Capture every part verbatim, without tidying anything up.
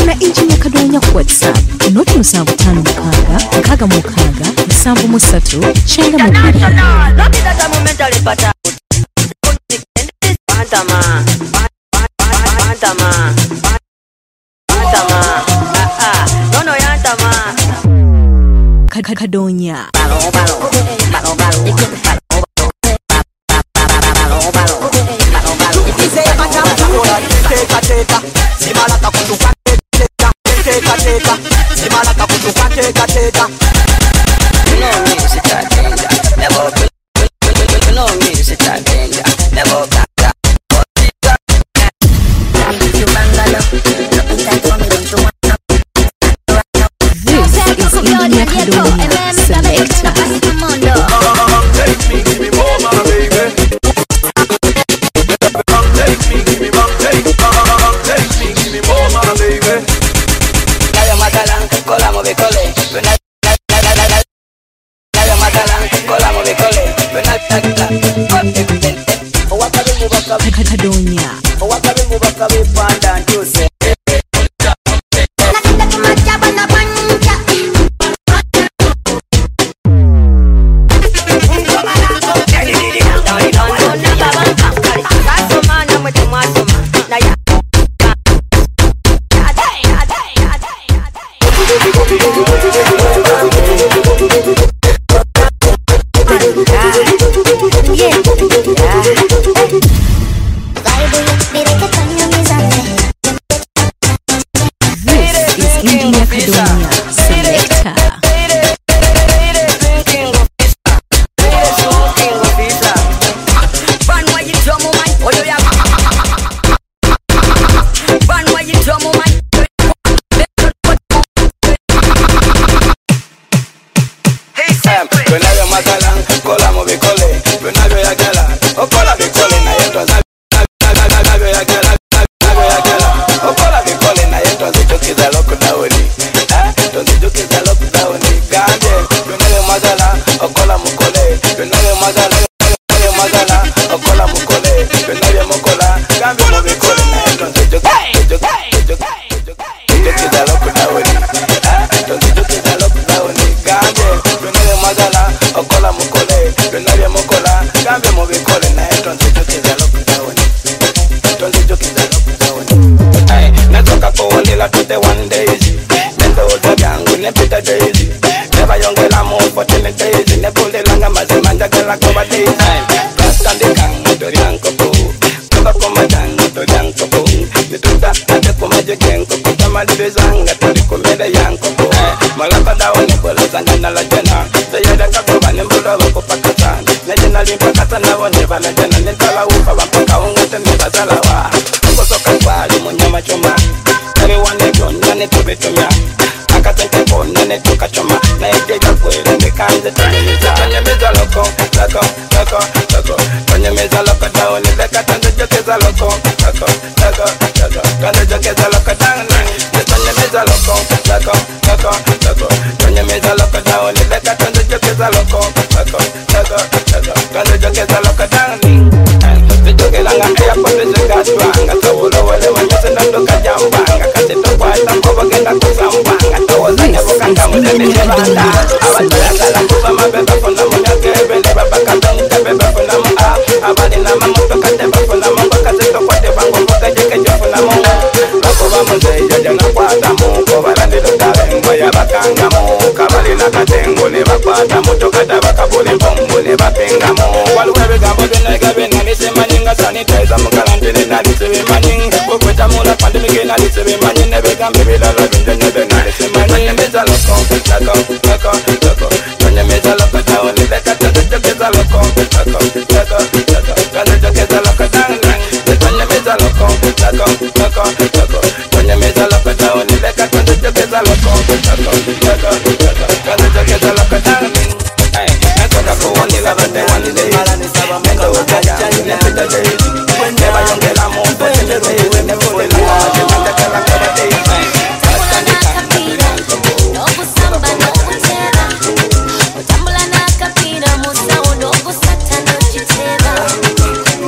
na Engineer Kadonya ku WhatsApp noti musanvu ttaano mukaaga nkaaga mu mukaaga musanvu mu ssatu kyenda mu bbiri. Kadonya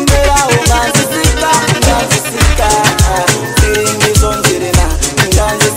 Ganze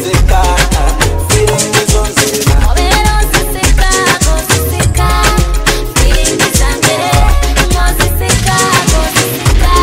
ziseka feeling izo nzena Obero ziseka go ziseka feeling zange mo ziseka go ziseka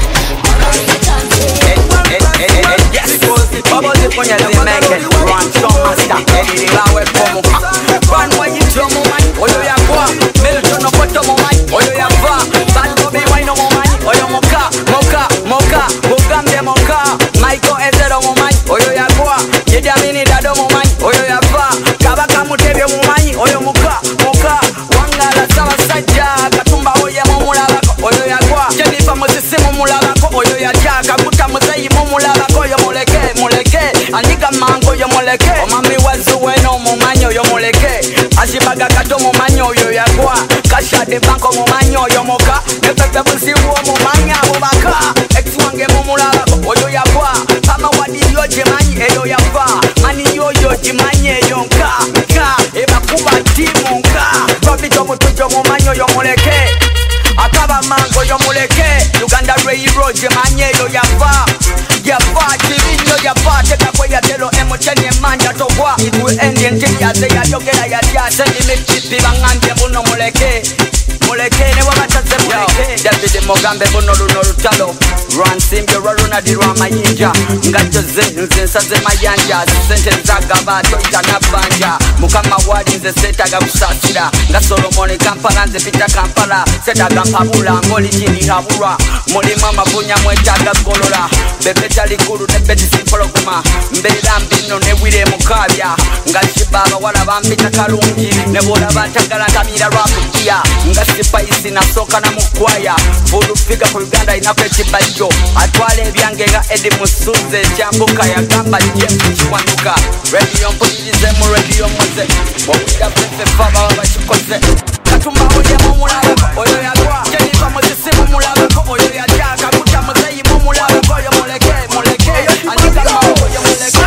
yes bubble zip on your make it run some master Eddie la we como run why you drum man oyo ya kwa melton no poto man oyo ya va bad boy why no man oyo moka moka moka bogambe moka Michael Ezero man oyo ya kwa yeda mini dado man oyo ya va kabaka mutebe man oyo moka moka wangala sawa sajja katumba oye mumulala oyo ya kwa Jennifer Moses mumulala oyo ya jaka buta muzayi mumulala oyo muleke muleke andika mango yo muleke omami wazu weno mumanyo yo muleke ashibaga kato mumanyo yo yakwa kasha de banko mumanyo yo moka nepepe busiwo mumanya bubaka ex wange mumulala oyo yakwa kama wadi yo jemanyi eyo yakwa mani yo yo jemanyi eyo nka nka eba kuba timu nka babito mutujo mumanyo yo muleke akaba mango yo muleke Uganda Railroad jemanyi eyo yakwa yakwa chivinyo yakwa teka kwe ya telo emo chenye manja tokwa Iwe endi enti ya ze ya yogera ya tia Sendi michipi bangambye buno muleke Muleke ne wabataze muleke David Mogambe buno luno lutalo Run simbe raruna dirwa mayinja Ngacho ze nze nsaze mayanja Sente nzagaba toita na banja Mukama wadi nze setaga kusasira Nga Solomoni Kampala nze pita Kampala Setaga mpabula ngoli chini habura Muli mama bunya mwetaga kolola Bebe tali kuru ne beti simpologuma Mbela mbino ne wile mukabya Nga shibaba wala bambita kalungi Ne bola bantagala ntamira rwakutia Nga sipaisi na soka na mukwaya Fulu fika ku Uganda inakwe chibajo Atwale byange nga Edi Musuze Chambuka ya gamba James Chikwanuka Radio mpulirize mu radio muze Wawida pepe faba wabachikoze Katumba oye mumulala oyo ya kwa Jennifer Moses mumulala oyo ya jaka Kuta muzayi mumulala oyo muleke muleke Andika mawo oyo muleke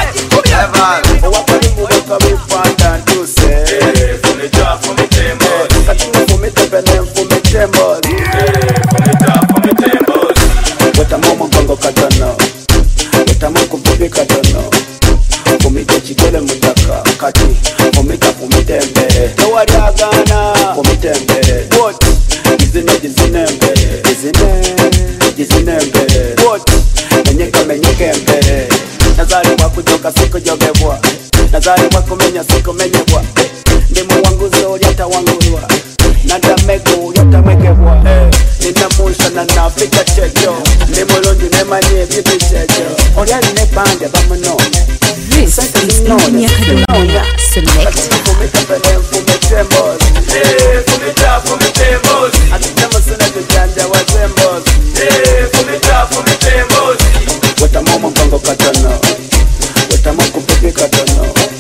Ever Wakari mubaka mifanda nduse Fumita, fumitemo Katuna fumita bene fumitemo Fumita, fumitemo Weta momo kongo katana Weta moko bibi katana Fumita chikele mutaka Kati Fumita fumita mbere Tawari agana Fumita mbere What? Jizine jizine mbere Jizine Jizine mbere What? Menyeka menyeke mbere Nazari wakujoka siku jogebwa Nazari wakumenya siku menyebwa Ndimu wangu zori hata wangulwa Nada mego yata megebwa Nina musha na nafika chejo Ndimu lonju nemanye bibi chejo Oriali nepande bamuno This is India Kaduna Select. Fumita pele fumitemos Fumita, fumitemo Atutemo suna tujanja wazemos Fumita, fumitemo Weta momo kongo katana Weta moko bibi katana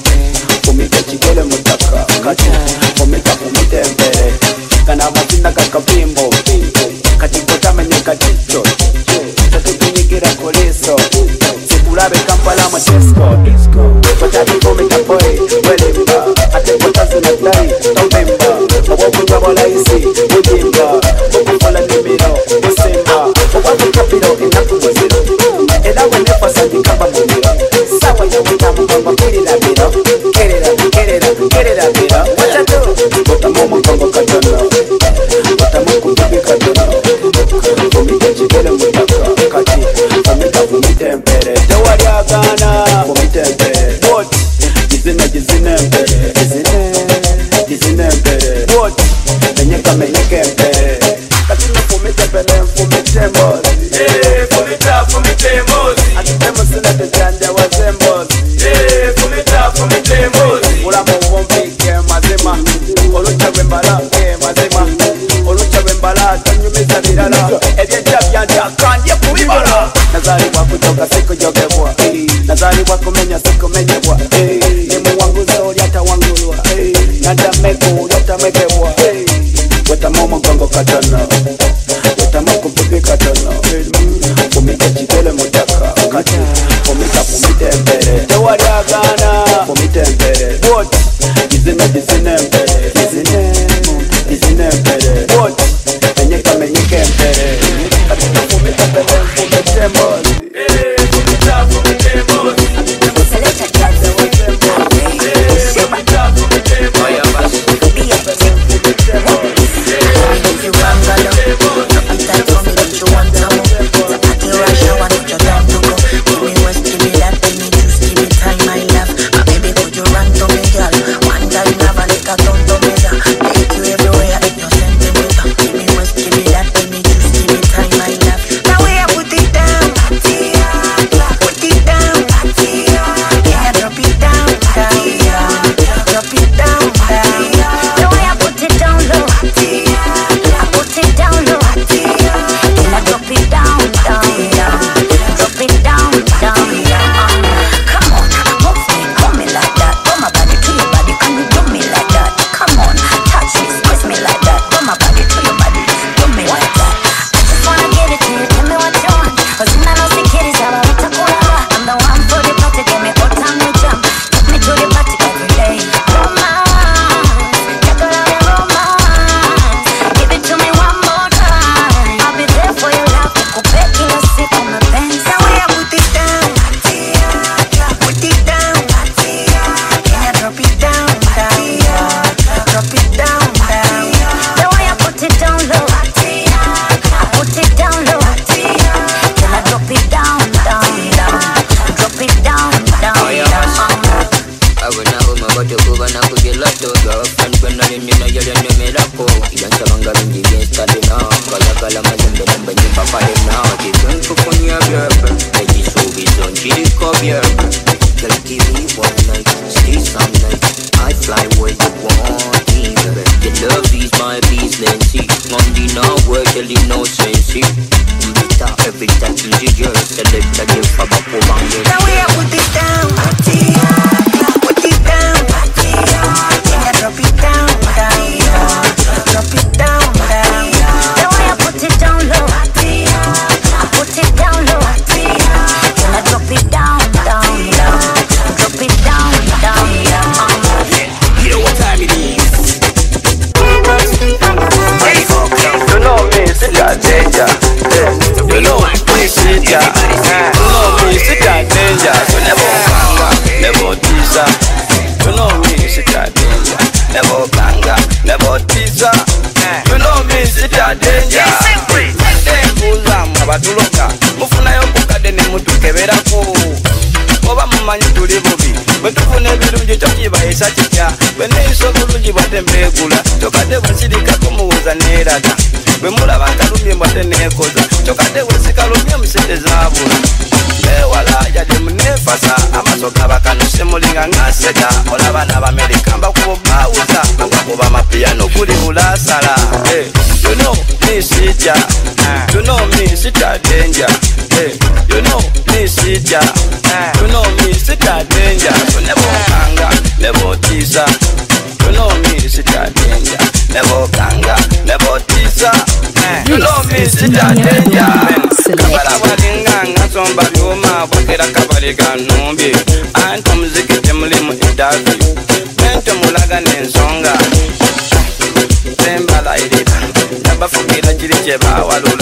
Fumita chikele mutaka Kati Fumita fumite mbere Kana mazina kakabimbo Katikota menye katicho Tatutunyigira kuliso Sikulabe Kampala matesko Watati fumita boy Welimba Ate kota zinadai Tawimba Wawabuga walaisi Ujimba Wakufola nimiro Usimba Wawabu kapiro inaku waziro Edawe nefasa jikaba mumiro Sawa ya wita mbamba kuli la biro Kerera, kerera, kerera biro Wachatu Wata momo kongo katana Wata moko bibi katana Fumite chikele mutaka Kati Fumita fumite mbere Tawari agana Fumite mbere What? Jizine jizine mbere Jizine Jizine mbere What? Menyeka menyeke mbere Katina fumite mbere Fumite mbozi Fumita, fumitemo Atutemo suna tujanja wazembozi Fumita, fumitemo Ulamu ubombike mazima Olucha wembala ke mazima Olucha wembala tanyumiza bilala Ebyecha byanja kandye kubibala Nazari wakutoka siku jogebwa Nazari wakumenya siku menyebwa Nimu wangu zori hata wangulwa Nada mego yata megebwa Weta momo gongo katana Weta moko bibi katana Fumita chikele mutaka Kati Fumita fumite mbere Tawari agana Fumite mbere What? Jizine jizine mbere Jizine Jizine mbere What? Menyeka menyeke mbere Katika fumita mbere Fumite mbere Fumita, fumitemo Select a stay one night, stay some night. I fly where you want me, baby. You love these my business. Monday now work till you know sense. Every time you just select a gift for a poor man. Now we are put it down, put it down, yeah, drop it down, down, drop it down, down. Now we are put it down low, put it down low, yeah, drop it down, down, down, drop it down, down, down. You know what time it is? You know me, sit a danger. You know me, sit a. You know me, sit a danger. So never banga, never teaser. You know me, sit a danger. Never banga, never teaser. You know me, sit a danger. Then abatuloka mufuna yokuka dene mutukebera ko oba mumanyi tuli bubi bwe tufuna ebirungi tokibayisa kitya bwe neeyisa obulungi bwate mbeegula tokadde bwesirikako muwuza neeraga bwe mulaba nkalumye mbwate neekoza tokadde bwesikalumye omusente zaabula beewala yadde muneefasa amaaso gabakanuse mulinga ngaseka olaba n'abamerika mbakubo baawuza ngakuba amapiyano guli bulasala. You know me sitya, you know me sitya danger. You know me sitya, you know me sitya danger. So never kanga, never teaser. You know me sitya danger. Never kanga, never teaser. You know me sitya danger. Kabala walinganga somba byoma bwekera kabali ganumbi. Anto muziki temuli mu interview. Mente mulaga n'ensonga. Zembala irida, nabafugira kiri kye bawalula.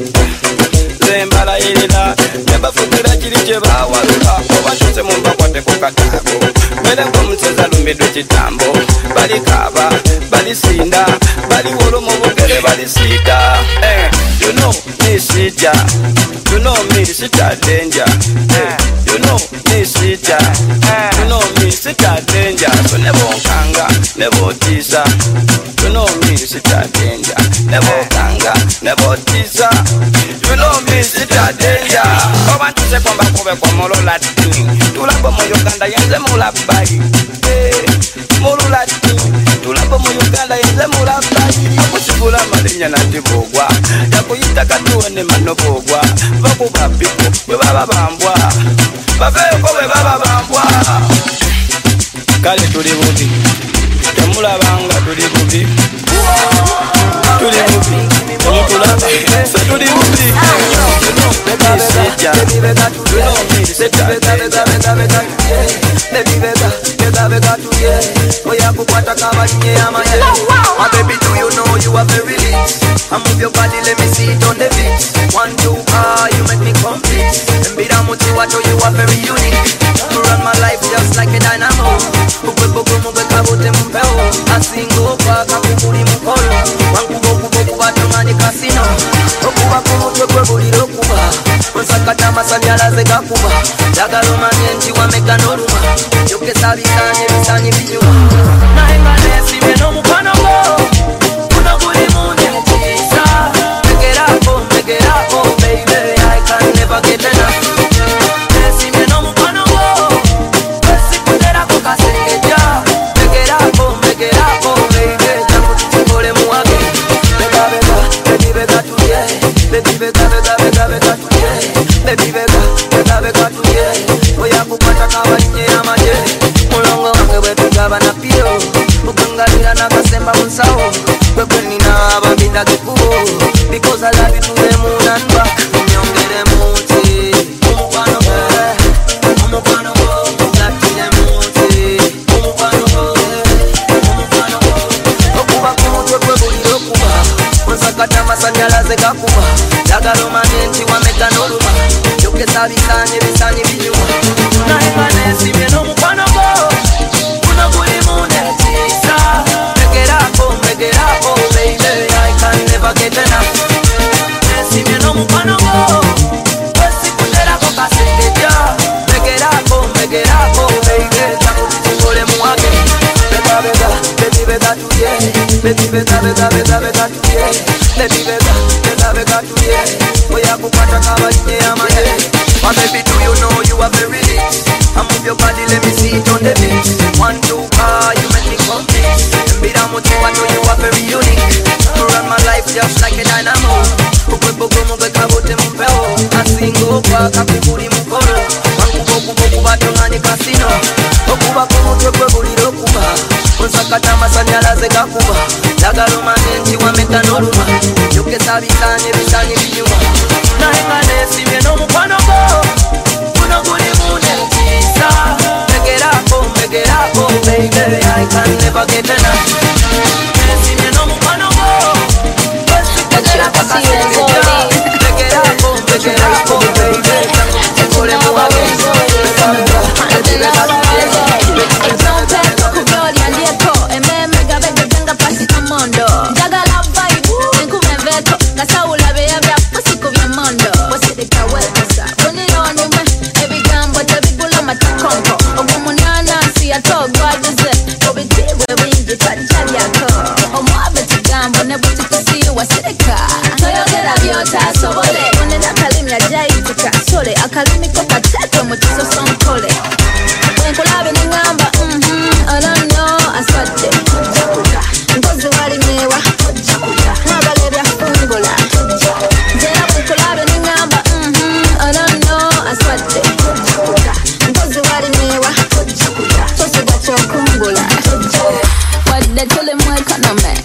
Zembala irida, nabafugira kiri kye bawalula. Obatuse mu mbakwate ku kataago. Mbere ng'omuseza lumbidde kitambo. Bali kaaba, bali sinda, bali wolo mu bugere bali siita. Eh, you know me sitya, you know me sitya danger. Eh, you know me sitya, you know me sitya danger. So never kanga, never teaser. You know me sitya danger. Never kanga, never teaser. You know me sitya danger. Oba tuse kwamba kube kwa molo latini. Tulabo mu Uganda yenze mulabai. Eh, molo latini. Tulabo mu Uganda yenze mulabai. Akusibula malinya natibogwa. Yakuyita katuwe ne manobogwa. Bakuba piko we baba bambwa. Baveko we baba bambwa. Kale tuli bubi. Temulabanga tuli bubi. Tuli bubi. Temulabanga tuli bubi. My baby, do you know you are very lit? I move your body, let me see it on the beat. One, two, ah, you make me complete. And be down with you, I know you are very unique. You run my life just like a dynamo. Ukwe boko mube kabote mpeo. Asingo kwa kakukuri mkolo. Wangu boku boku batumani kasino. Okuba kumutwe kwe buliro kuba. Nsakata masanyalaze gakuba. Jagalo manyenji wameka noruma. Yoke sabikanye bisanyi binyuma. Nahenga nesi meno mupano go. Kuno kuri munye chisa. Make it up, oh, make it up, oh, baby. I can never get enough. Nesi meno mupano go. Wesi kutera kuka sengeja. Make it up, oh, make it up, oh, baby. Tangu tuchikole muwage. Beka beka, baby beka tuye. Baby beka beka beka beka tuye. Baby beka, beka beka tuye. Oya kupata kawa nye amaje. Mulongo wange wetu gaba na pio. Ukangalira na kasemba musawo. Kwekwe nina abambinda kikubo. Because I love you to the moon and back. Nyongere muti. Umukwano go. Umukwano go. Latine muti. Umukwano go. Umukwano go. Okuba kumutwe kwe buliro kuba. Nsakata masanyalaze gakuba. Jagalo manyenji wameka noruma. Yoke sabikanye bisanyi binyuma. Nahenga nesi meno mukwano go. Kuno kuri munye chisa. Make it up, oh, make it up, oh, baby. I can never get enough. Nesi meno mukwano go. Wesi kutera koka sengeja. Make it up, oh, make it up, oh, baby. Tangu tuchikole muwage. Beka beka, baby beka tuye. Baby beka beka beka beka tuye. Baby beka, beka beka tuye. Oya kupata kawa nye amaje. My baby, do you know you are very lit? I move your body, let me see seat on the beat. One, two, ah, you make me complete. Mbira mutu watu, you are very unique. You run my life just like a dynamo. Ukwepogo mubeka bote mupeo. Asingo kwa kakuburi mukoro. Wangubo kubo kubato ngani kasino. Okuba kumutwe kwe buliro kuba. Onsakata masanyalaze gakuba. Dagalo manenji wameta noruma. Yokesa bisanye bisanye binyuma. Nahenga nesimye no mukwano go. Muno guli mune kisa. Make it up, oh, make it up, oh, baby. I can never get enough. Nesimye no mukwano go. Make it up, oh, make it up, oh, baby. Chekole muwabe. Akalimiko kateto mutiso sonkole. Wenkulabe ningamba, mhm, I don't know, aswate. Ngozi wali mewa, mwabale bya fungula. Jera wenkulabe ningamba, mhm, I don't know, aswate. Ngozi wali mewa, tosiga chokungula. Wadde tole mweka no me,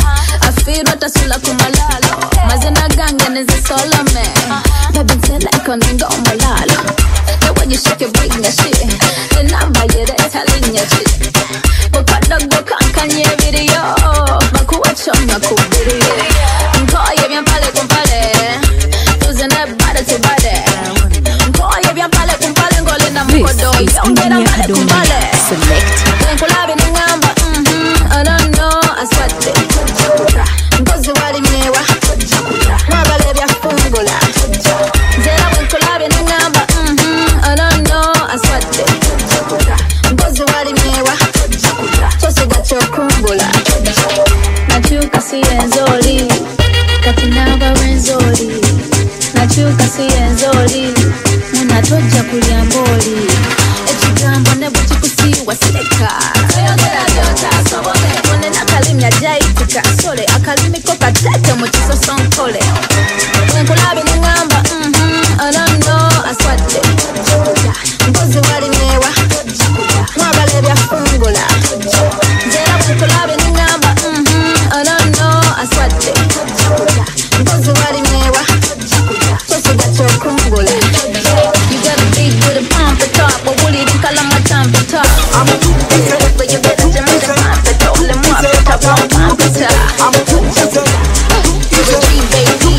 afiro tasula kumalalo. Mazina gange neze solo me. Baby said like on the malala. The way you shake your big shit, the number you that telling your shit. But I don't go can you video. Maku watch on my cool video. Call you bien pale con pale. Using that body to body. Call you bien pale con pale. Ngole na mkodo. Young get a pale con pale. Select. When collab in the number, mhm, I don't know, I sweat it. Ngozi wali mewa. Mwabale bya fungula. Zera when collab in the number, mhm, I don't know, I sweat it. Ngozi wali mewa. Tosiga chokungula. Nachuka sienzoli. Katinaba wenzoli. Nachuka sienzoli. Munatoja kuliamboli. Echigambo nebo chikusiwa sileka. Oyogera byota asobole. Mwone nakalimya jaitika sole. Akalimiko katete mutiso sonkole. Wenkulabi ningamba, mhm, I don't know, aswate. Ngozi wali mewa. Mwabale bya fungula. Jera wenkulabi ningamba, mhm, I don't know, aswate. Ngozi wali mewa. Tosiga chokungula. You got a big with a pump it up, but will it call my time to talk? I'm a good piece, but you better jump in the pump it up. Let me pump it up, pump it up. I'm a good piece, baby.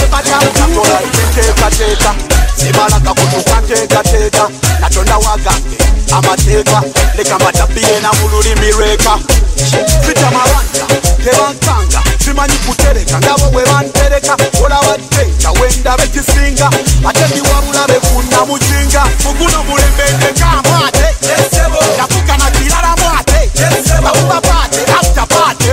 Sibalaka kutukateka teka natonda wagange amateeka leka matabiye na mululimi lweka fita mabanja tebankanga simanyi kutereka ngabo bwe bantereka olawaddeja wenda bekisinga ate biwabula befuna muzinga muguno mulembende kamwate yafuka na kirala mwate bakuba pate after pate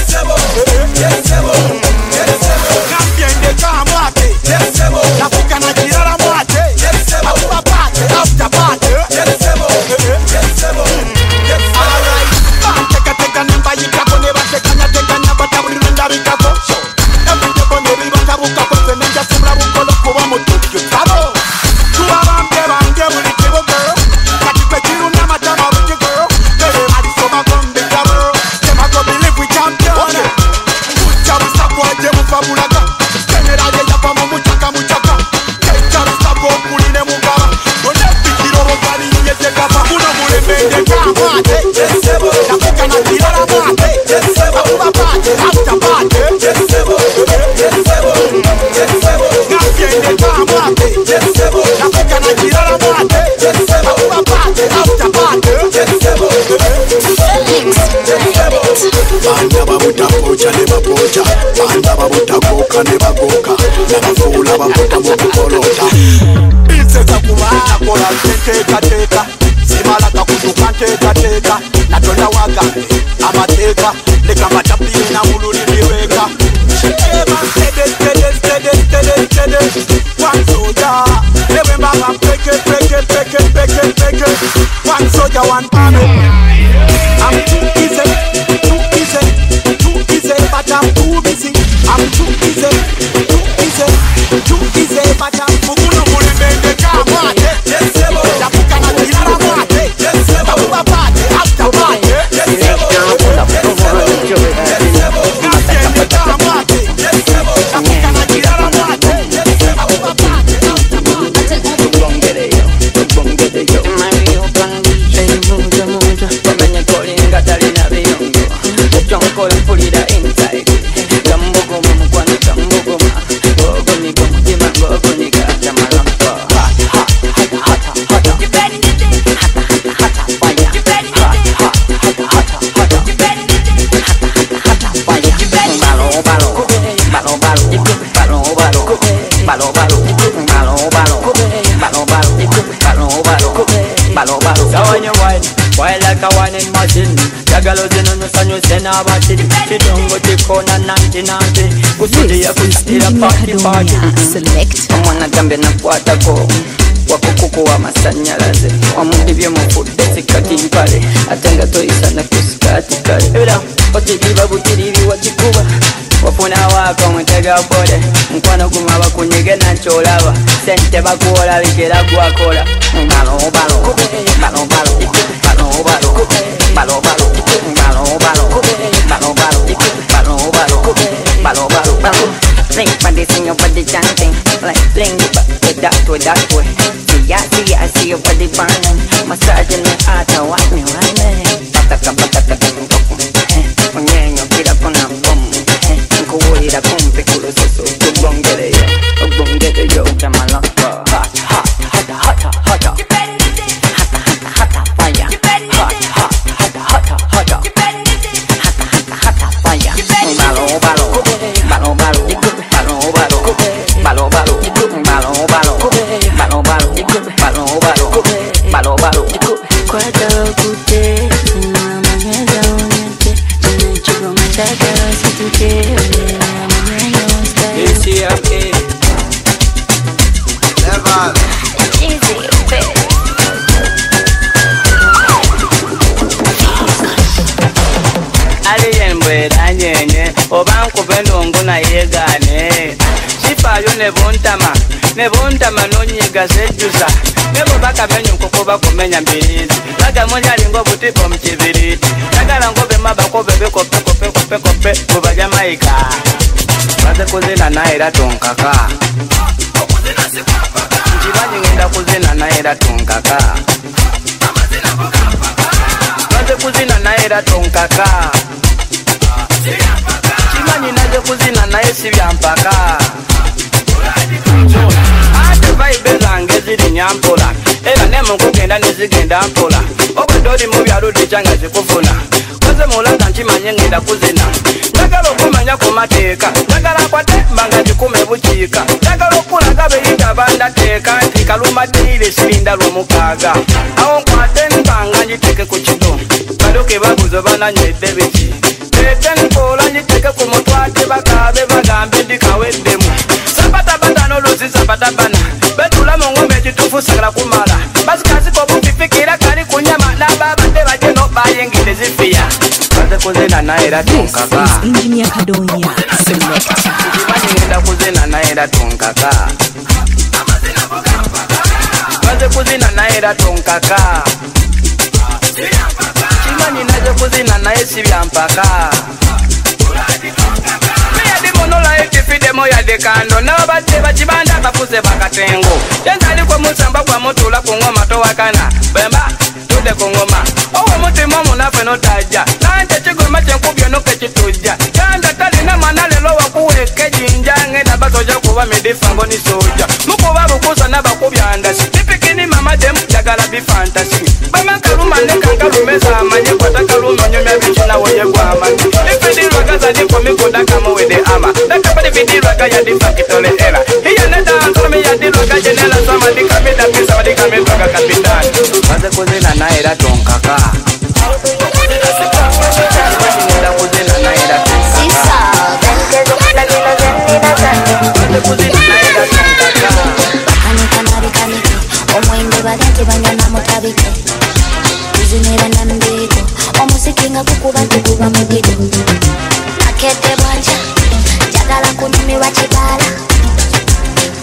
nambyende kamwate yafuka na kirala mwate bakuba pate after pate bantekateka nembayitako nebatekanya tekanya batabulira ndabikako ebiteko nebibatabukako zenenjasumula bukolo kuba mutukyo tabo tuba bambe bange buli kibugo kati kwe kiruna matama bukigo bebe balisoma gombigabo temago believe we champion kucha busakwaje mufabulaga generale yapa mu muchaka muchaka kecha busako kuline mugaba onepikiro bali yezekaba kuno mulembende kamwate yakuka na kirala mwate akuba pate after pate gambyende kamwate yakuka na kirala mwate akuba pate after pate banda babuta pocha ne bapocha banda babuta koka ne bagoka nabafuula babuta mu kukolota inseza kubana kola teka teka simalaka kutuka teka teka natonda wagange amateeka leka matabiye na mululimi lweka eba stede stede stede stede stede one soldier ewe mama peke peke peke peke peke one soldier one Chukize pata Muguno mulembende kamate Yesebo Yapuka na kirara mwate Yesebo Babuba pate After pate Yesebo Yesebo Nasiende kamate Yesebo Yapuka na kirara mwate Yesebo Babuba pate After pate Bongere yo, bongere yo Mario Pangi, muja muja Wamenye koli ngatali na biyongo Chonko mpulira inside Gambogo mumukwana gambogo ma Gogo ni gomu jima gogo ni gata malampa Hata hata hata hata You ready to do Hata hata hata fire You ready to do Hata hata hata Hata hata fire Balo balo Balo balo Balo balo Balo balo Balo balo Balo balo Balo balo Balo balo So when you whine Whine like a whining machine Jagalo zino nusanyo sena abati Chidongo chikona nanti nanti Kusudi ya kusitira party party Select Mwana gambe na kuatako Wakukuku wa masanyalaze Wamudivyo mfude sikati mpale Atenga toisa na kusikati kale Ila Otiliba butilibi watikuba Wafuna wako mwetega bode Mkwano kumaba kunyige na cholaba Sente bakuola likera kuakola Balo balo Balo balo Balo balo Balo balo Balo balo Balo balo Balo balo Balo balo Balo Bling body sing your body chanting Like bling with that way that way See ya see ya I see your body burning Massaging me out and watch me right me Pataka pataka pataka Onyenyo kila kona boom Nkuwira kumpe kulo soso Kubongere yo Kubongere yo Jamalaka Hot hot hot hot hot hot Hata hata hata fire Hot hot hata hata hata Hata hata hata fire Balo balo Balo balo Balo balo Balo balo Balo balo Balo balo Balo balo Balo balo Kwata kute Manyeza onyete Tunechugo machaka situke Easy up here Never Easy, baby. Aliyembwe danyenye Obanku pendongo na yegane Chifayo nebuntama Nebuntama nonyiga sejusa Nebo baka menyo kukuba kumenya mbirizi Laga moja lingo butipo mchibiriti Nagala ngobe mabako bebe kope kope kope kope Kuba Jamaika Baze kuzina na ira tunkaka Njibanyi ngenda kuzina na ira tunkaka Baze kuzina na ira tunkaka Chimanyi naze kuzina na esi vyampaka Ate vibe zange ziri nyampola Era nemu kugenda nizigenda mpola Obedori mubyalo dichanga zikufuna Koze mulanga nchimanyi ngenda kuzina Njagala okumanya ku mateeka njagala kwate mbanga jikume bukiika njagala okulaga beyita bandateeka nti kaluma ddiire sirinda lwomukaaga awo nkwate nbanga njiteke ku kido baluke babuzo bananywedde biki ete nkoola njiteke ku mutwate bakaabe bagambe ndikaweddemu sabatabata n'oluzi sabatabana betula mu ngombe ekituufu sagala kumala basikasika obufifikira kali ku nyama n'ababadde bajje no bayengere zifiya baze kuzina naera tunkaka This is Engineer Kadonya. Select. Chimanyi ngenda kuzina naera tunkaka baze kuzina naera tunkaka Chimanyi naze kuzina naye si byampaka Demo ya dekando nabate bachibanda bafuze bakatengo Jenzali kwa musamba kwa mutula kungoma towakana Bemba tude kungoma Owe mutima munafe notaja Nante chigoma chenkubyo nuke chituja Janda tali na manale lowa kuweke jinja Ngenda basoja kuwa medifango ni soja Mukuwa bukusa na bakubya andasi Tipikini mama dem jagala bi fantasy Bama kaluma neka kalume zamanye Kwa takaluma nyumya bichina woye kwa amani Ifidi rwagaza nipo mikuda kama wede ama Nakapadi vidi rwaga ya difa kitole era Hiya neta anzome ya di rwaga jenela Sama di kamida pisa wadi kamidwaga kapitani Baze kuzina na era tonkaka Nenda kuzina na era tonkaka Baze kuzina na era tonkaka Kanika marikanike omwembe badante banyana mutabike izinera nambiko omusikinga kukuba tukuba mugido akete bwanja jagala kunyumirwa kibala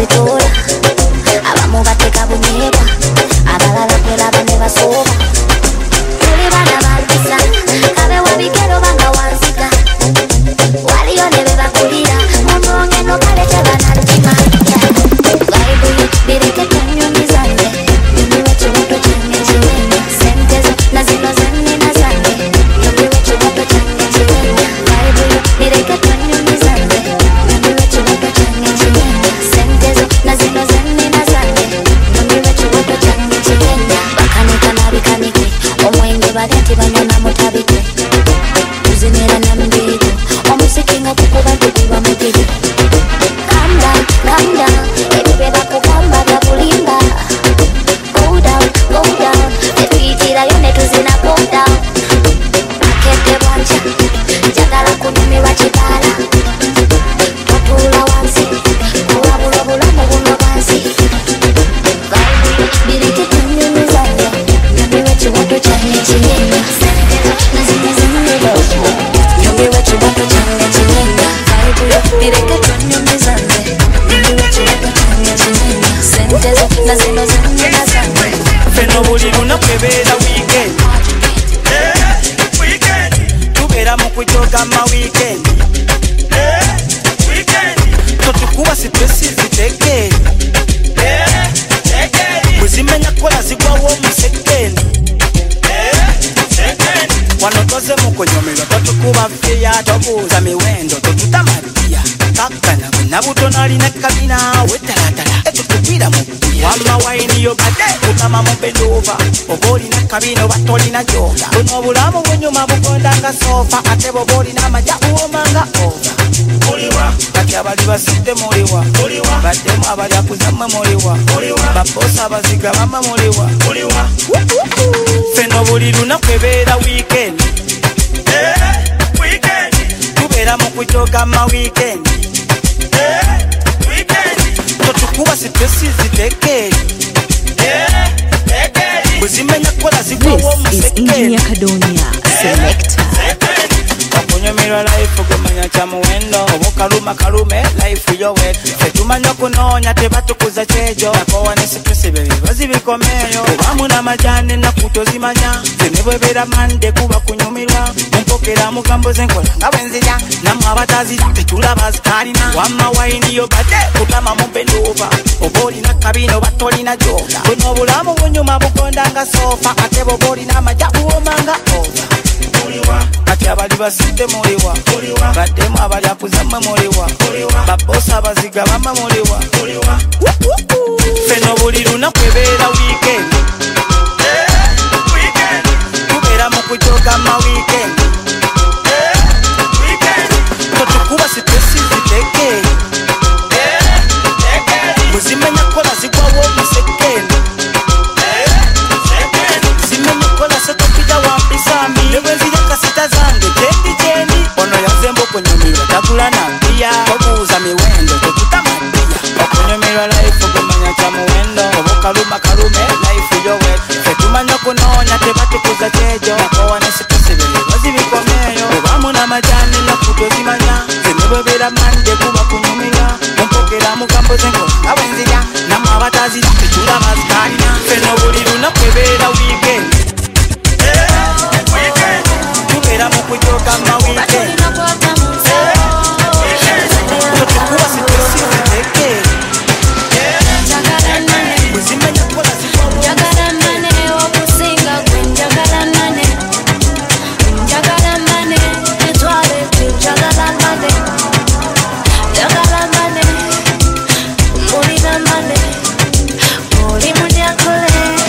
bazitola abamu bateka bunyebwa abalala kwera bane basoba tuli bana balisa kabe wabigero banga wanzika waliyo ne bebakulira mumonge no kale tabana lutima Bible bireke tanyumizane niwe chiwato change chilenya sentezo na zino zanne na zanne niwe chiwato change chilenya Bible bireke tanyumizane niwe chiwato change chilenya sentezo na zino zanne na zanne niwe chiwato change chilenya bakanika na bikanike omwenge bagati banyana mutabike uzimira na mbego omusikinga kukuba tukuba mutiri calm down calm down ebibeba kugamba byabulimba go down go down etuyitira yone tuzina go down akete bwanja njagala kunumirwa kibala totula wansi kuwabula bulamu buno wansi bireke tunyumizanye nyumiwe kiwato kyanye kinene nyumiwe kiwato kyanye kinene bireke tunyumizanye nyumiwe kiwato kyanye kinene sentezo na zino zanne na zanne feno buli lunaku ebeera weekend tubeera mu kujoga ma weekend totukuba sitresi zitekeri bwezimenya kola zigwawo omusekeni wano toze mukunyomero totukuba feya tobuuza miwendo totutamaddiya kakkana bwenabutono alina kabina wetalatala etukubira mu wamma waini yobadde kutama mu bendova oba olina kabina oba tolina gyoga buno obulamu bunyuma bugondanga sofa ate boba olina amajja buwomanga ova kati abali basidde muliwa baddemu abali akuzammwe muliwa babosa abaziga bamma muliwa feno buli lunaku ebeera weekend tubeera mu kujoga ma weekend totukuba sitresi zitekeri bwezimenya kola zigwawo This is Engineer Kadonia, selector. okunyumirwa life gumanya kya muwendo obukaluma kalume life yowe fetumanya kunoonya tebatukuza kyejo nakowa ne sitresi bebibazi bikomeeyo obamu n'amajani naku tozimanya zene bwebeera mande kuba kunyumirwa mumpokera mugambo zenkola nga bwenzirya namwe abatazira tetulaba zikalina wamma waini yobadde kutama mu bendova oba olina kabina oba tolina gyoga buno obulamu bunyuma bugondanga sofa ate boba olina amajja buwomanga ova kati abali basidde muliwa baddemu abali akuzammwe muliwa babosa abaziga bamma muliwa feno buli lunaku ebeera weekend tubeera mu kujoga ma weekend totukuba sitresi zitekeri bwezimenya kola zigwawo omusekeni zimenya kola setopija wampisambi nebwenzirya kasita zange kyendi kyendi ono yazemba okunyumirwa tagula nambiya obuuza miwendo tetutamaddiya okunyumirwa life gumanya kya muwendo obukaluma kalume life yowe fetumanya okunoonya tebatukuza kyejo nakowa ne sitresi bebibazi bikomeeyo obamu n'amajani naku tozimanya zene bwebeera mande kuba kunyumirwa mumpokera mugambo zenkola nga bwenzirya namwe abatazira tetulaba zikalina feno buli lunaku ebeera weekend tubeera mu kujoga ma weekend totukuba sitresi zitekeri bwezimenya kola zigwawo njagala mane okusinga gwe njagala mane njagala mane etwale njagala mane njagala mane mulina mane oli mudyakole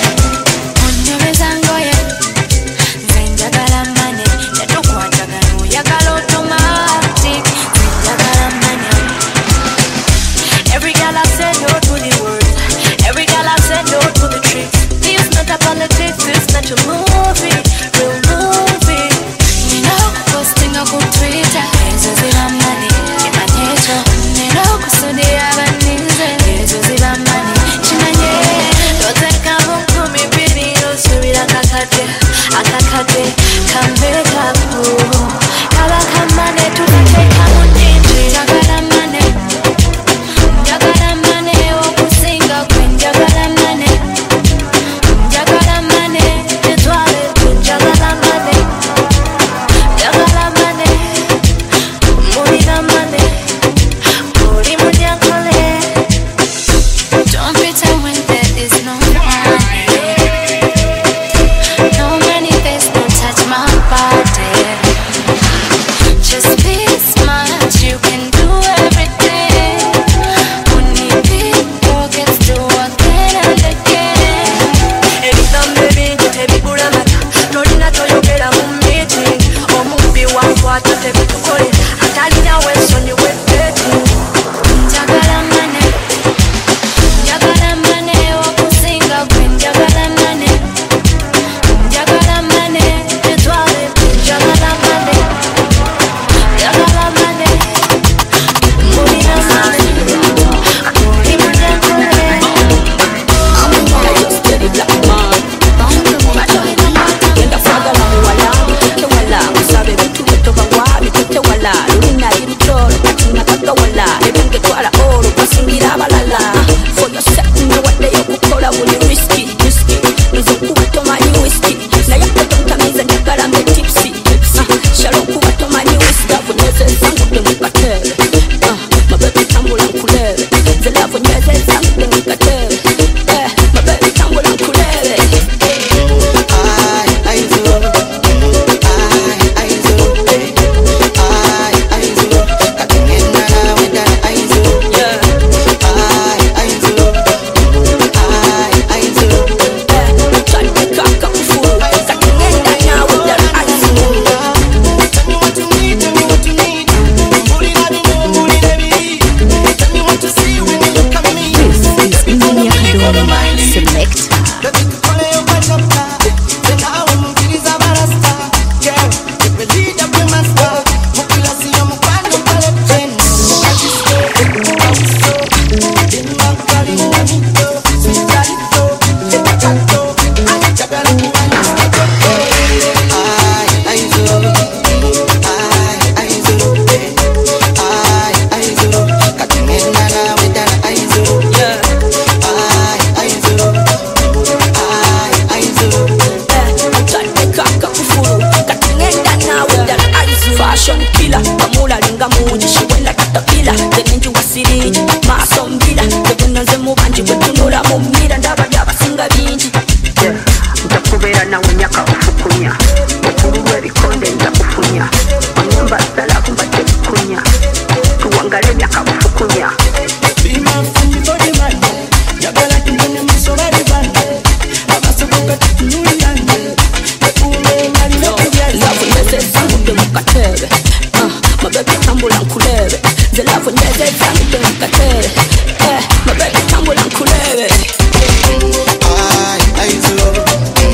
passion killer Pamula linga muji shiwela katapila Tenenji wasiriji Maso mbila Tegunanze mubanji Wetunura mumira Ndaba yaba singa binji Ntakubera na unyaka ufukunya Ukuruwe bikonde ntakufunya Manyumba sala kumbate kukunya Tuwangale nyaka ufukunya Bima funny body man Yagala kimbene muso bari band Abasa kuka tukunuri yange Ule mali mekubya Love nyeze zangu mukatere My baby tambula nkulebe The love nyeze zangu mukatere My baby tambula nkulebe I, I love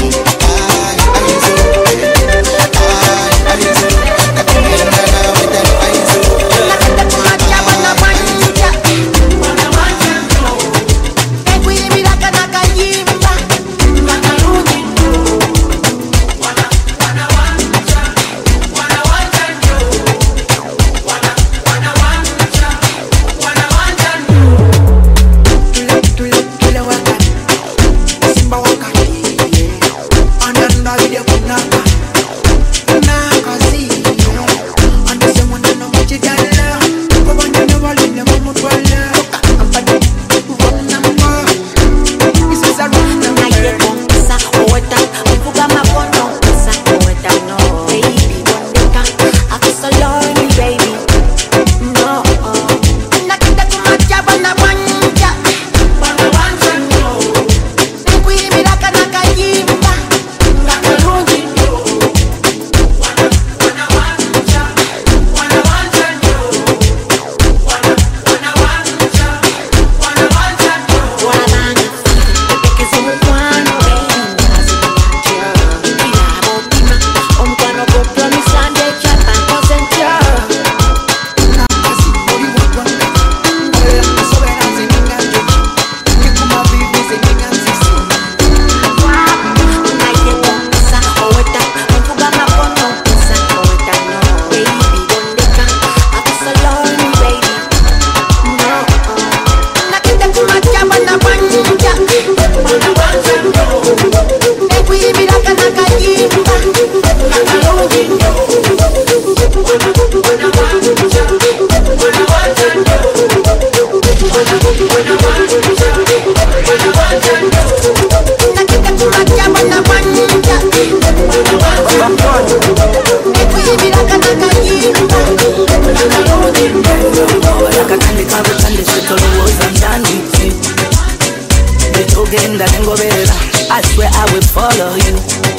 I swear I will follow you.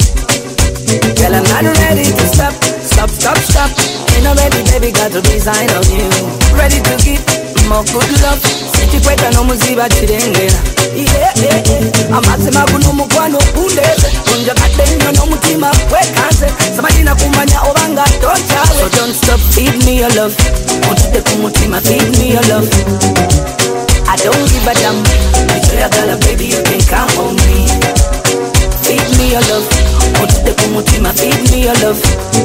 Girl, I'm not ready to stop, stop, stop, stop. Ain't no ready, baby, got to design on you. Ready to give more good love. Siti kweta no muziba chirengera. Yeah, yeah, yeah. Amazima kuno mukwano kundeze. Kunja katenyo no mutima kwekanze. Samajina kumanya obanga tocha. So don't stop, feed me your love. Mutite kumutima, feed me your love. I don't give a damn. It's your girl, baby, you can count on me. Feed me your love. Mutite kumutima, feed me your love.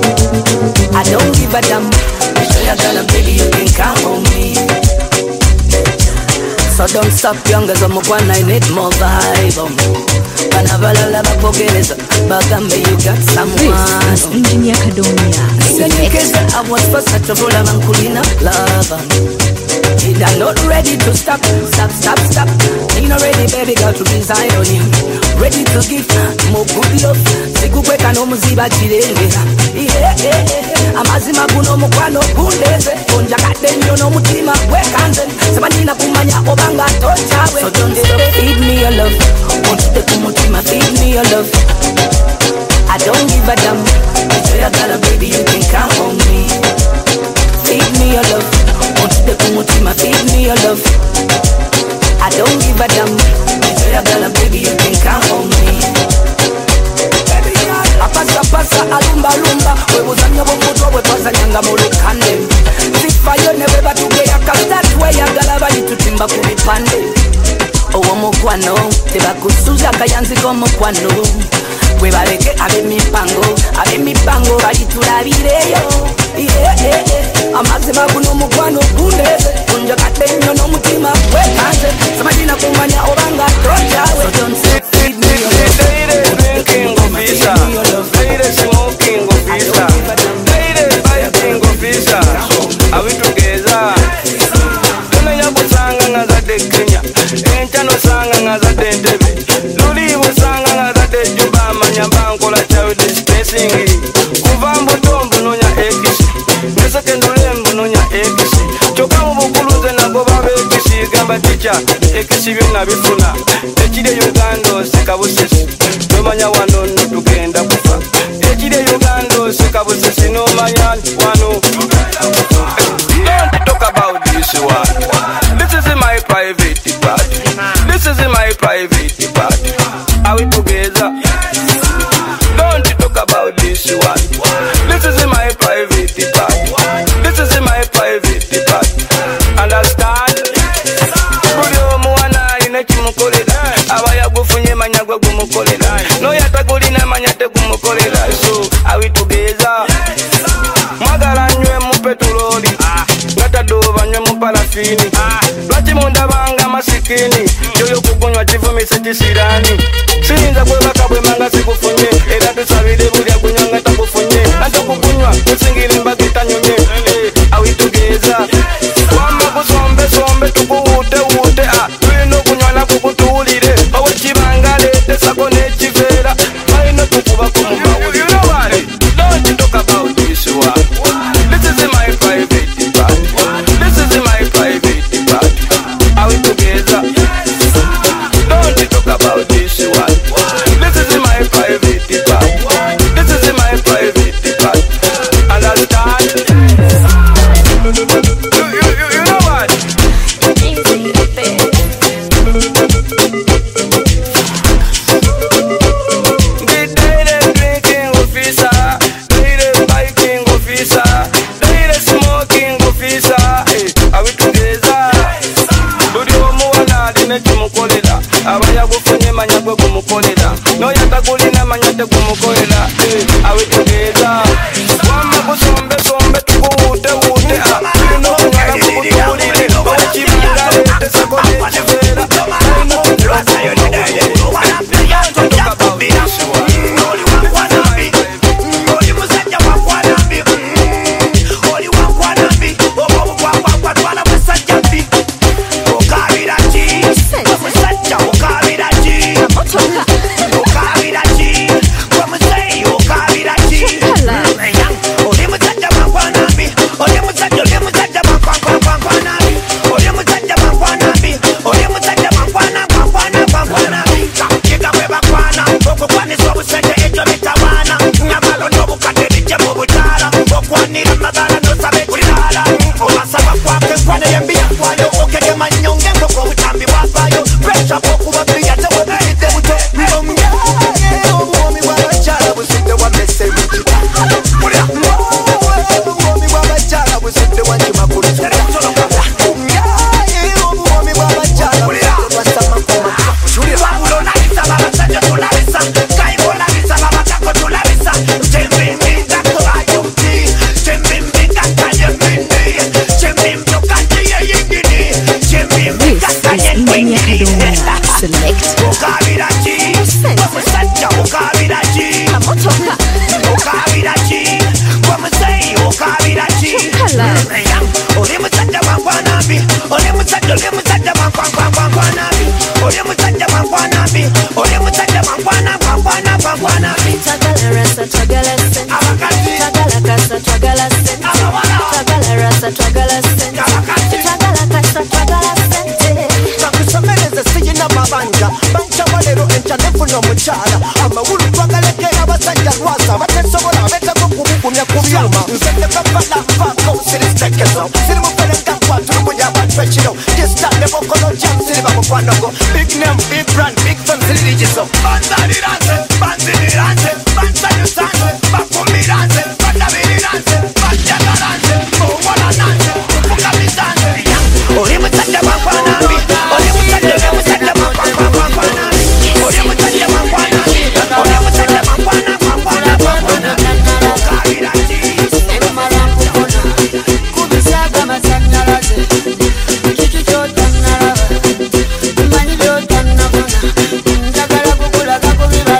I don't give a damn. It's your girl, baby, you can count on me. So don't stop, young girls, I'm I need more vibe. Um. Panavala bakogereza, bagambe you got someone. This is Engineer Kadonia. I was for such a full of mankulina love. I'm not ready to stop, stop, stop, stop. Ain't not ready, baby, got to design on you. Ready to give more good love. Sikukweka no muziba chirengera. Yeah, yeah, yeah. Amazima kuno mukwano kundeze. Konja katenyo no mutima kwekanze. Samanina kumanya obanga tochawe. So don't stop, feed me your love. Mutite kumutima, feed me your love. I don't give a damn. It's your girl, baby, you can count on me. Feed me your love. Mutite kumutima, feed me your love. I don't give a damn. It's your girl, baby, you can count on me. Apasa pasa alumba lumba. Webuzanya bomuto wetwazanyanga mulukande. Sifayo nebeba tugeya cause that's where ya galaba yitutimba kubipande. Owo mukwano tebakusuza kayanzi komukwano. Webaleke abemipango, abemipango balitulabireyo. Yeah, yeah, yeah. Amazima kuno mukwano kundeze. Kunja katenyo no mutima kwekanze. Samajina kumanya obanga tochawe. So don't say feed me your love. Drinking of visa. Ladies smoking of visa. Ladies biting of ekya ekisibye nabifuna ekiri e Uganda oseka busesi nomanya wano nno tugenda kufa ekiri e Uganda oseka busesi nomanya wano don't talk about this one. This is my private part. This is my private part. Are we together? Don't talk about this one. This is my private part. This is my private part. Understand? Buli omu anaayina kimukolera abayagufunye manya gwe gumukolera n'oyatagulina manya tegumukolera. So are we together? Mwagala nywe mu petroli ngatadoba nywe mu parafini lwaki mundabanga masikini yoyo kukunywa kivumise kisirani siyinza kwebaka bwemanga sikufunye era tusabire bulya kunywa nga takufunye ate kukunywa kusingire mbagitanyumye awitugeza wamba kusombe sombe tukuwute wute tulina okunywa nakukutuwulire owekibanga leete sako nekiveera balina tukuba ku mumawulire. Don't talk about this one. This is my private part. This is my private part. Are we together? Don't talk about this one. This is my private part. This is my private part. Understand? You, you, you, you know what? The daily drinking officer, daily biking officer, daily smoking officer. Hey, are we together? Buli omu wano alina kimukolera abayagufunye manya gwe gumukolera n'oyatagulina manya tegumukolera. Hey, are we together? Wamba kusombe sombe tukuwute wute tulina okunywa nakukutuwulire owekibanga leete sako nekiveera tulina okunywa big name, big brand, big fun, religious. Banzani dance, banzini dance, banzani dance, bakumi dance, bandabini dance, banjata dance, oh wala dance, ukami dance. Ori mutanda mapana bi, ori mutanda mutanda mapana mapana bi, ori mutanda mapana bi, ori mutanda mapana mapana mapana. Kabira ji, emala kukona, kubisaga masanyalaze, chuchu chota nara. Manilo tanna kona, njagala kukula kakubira.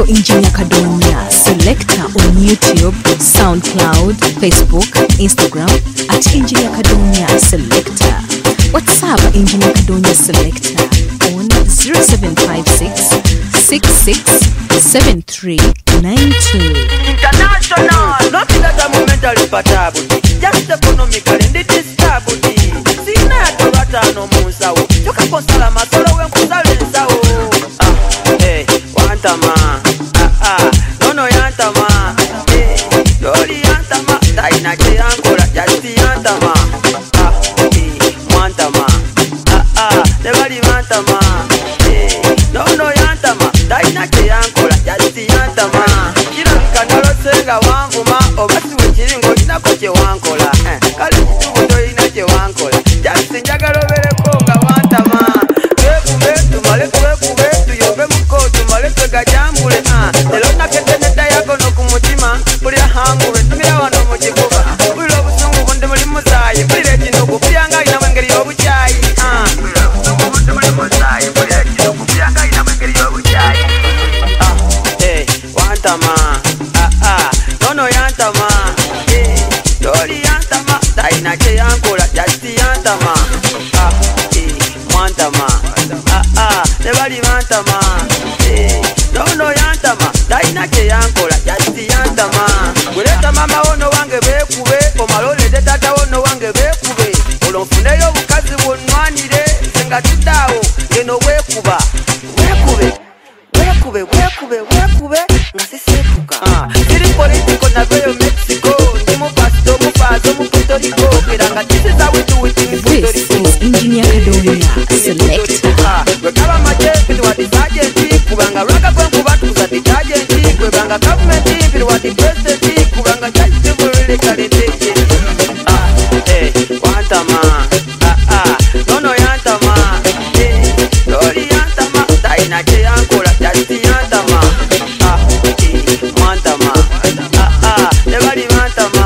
Follow Engineer Kadonya Selector on YouTube, SoundCloud, Facebook, Instagram at Engineer Kadonya Selector. WhatsApp Engineer Kadonya Selector on zero seven five six, six six seven three nine two. International, nothing that I'm mentally patable. Just economically, and it is stable. Sina torata no musao. Yoka konsala masolo we kusale sao. Ah, hey, wantama. Ah ah, no no yantama. Hey, lori yantama. Taina ke ankora, jasti yantama. Ah, hey, wantama. Ah ah, lebali wantama. Hey, no no yantama. Taina ke ankora, jasti yantama. Kila kanalo senga wanguma, obasi wechiringo inako che wankola. Eh, kali chitu ndo ina che wankola. Jasti njagalo vele konga wantama. Twekube, tumale twekube, tuyobe muko, tumale twega jambule. Ah, telona keteneta yako no kumutima, pulia hangure, tumira wano mujikuba. Pulo busungu bunde muli muzayi, pulile chinoku, pulianga ina wengeri yobuchayi. Ah, pulo busungu bunde muli muzayi, pulile chinoku, pulianga ina wengeri yobuchayi. Ah, hey, wantama. Ah ah, nono yantama. Hey, lori yantama, taina che yankola, jasti yantama. Ah, hey, wantama. Ah ah, lebali wantama. Hey, nono yantama, taina che yankola, jasti yantama. Kuleta mama wono wange bekube, omalole de tata wono wange bekube. Olonfuneyo bukazi wonwanire, senga tutawo, yeno wekuba. Wekube, wekube, wekube, wekube, ngasisekuka. Ah, siri politiko na veyo Mexico, ndimo pasto, mu paso, mu Puerto Rico. Kiranga this is how we do it in Puerto This Rico. is Engineer Kadonya Selector. Wekaba mache, pili wadi sajenti, kubanga raga kwa kubatu kuzati tajenti, kwebanga governmenti, pili wadi presidenti, kubanga judge really kaliteje. Ah, hey, wantama. Ah ah, nono yantama. Hey, lori yantama, taina che yankola, jasti yantama. Ah, hey, wantama. Ah ah, lebali wantama.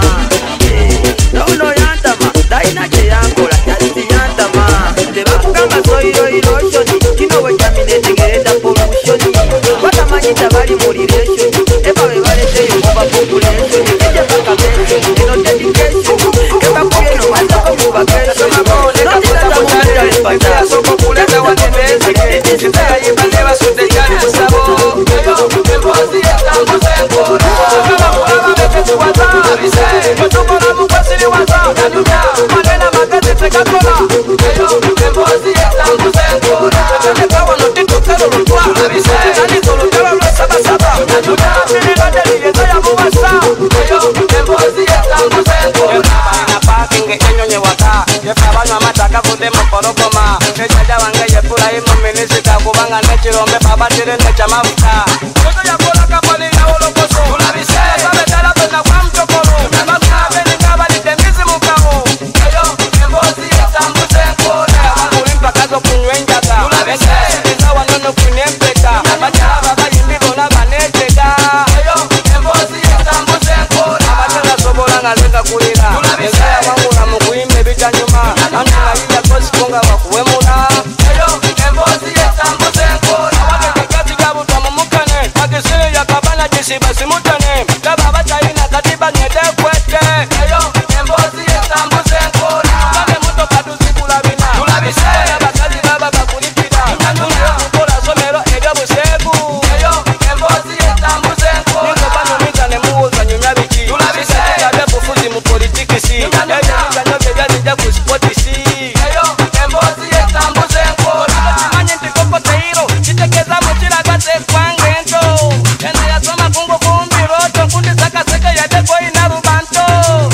Hey, nono yantama, taina che yankola, jasti yantama. Deba kugamba soiro iloshoni, kino wechamine tegereza pollushoni. Watamanyita bali mu relation, eba webalete yukuba population. Eje baka mention, eno dedication. Keba kuyeno masako mu vacation. Notita mutata espata, soko kuleta wanimezi. Kizea yibane basute jani musabo. Eyo, embozi etangu senkora. Kama kulaba beke tuwaza. Yotukola mukwasili waza. Kanyumya, manena magazi tekakola. Eyo, embozi etangu senkora. Kanyeka wano titu kero lutwa. Nani solo kero lo saba saba. Kanyumya, mililo deli yeza ya muwasa. Eyo, embozi etangu senkora. Ina parking enyonye wata. Yefa wanywa mataka kunde mporokoma. Nejaja wange yepula imo minisita. Kubanga nechirombe baba tire necha mafuta. Yoto ya kola kapali ya holokoso. Kulabise, sabe tala pena kwa mchokoro. Bakuna beni kaba ni temizi mukao. Eyo, embozi etangu senkora. Wakulimpa kazo kunwenjaka. Kulabise, iza wanono kunyempeka. Bachala baba yimbigo na baneteka. Eyo, embozi etangu senkora. Bachala sobola ngazenga kulira. Kulabise, wangu na mukuime bita nyuma. Anunga hila kosi konga wakuwemuna. Eyo, embozi etangu senkora. Wakekekati gabuta mumukane. Akisiri ya kabana jisi basi mutane. Kaba bataina katiba nyede kwete. Eyo, embozi etangu senkora. Kame muto kaduzi kulabina. Kulabise, bakazi baba bakulipida. Nunga kukola somero ega busebu. Eyo, embozi etangu senkora. Niko bano mitane muoza nyumya biki. Kulabise, kabe kufuzi mu politiki si. Eyo, nganyo bega zija kuspoti si. Eyo, embozi etangu senkora. Manye ntikopo teiro, chitekeza muchira gate kwangento. Ena yasoma kungo kumbiroto, kundi saka seke yadeko ina rubanto.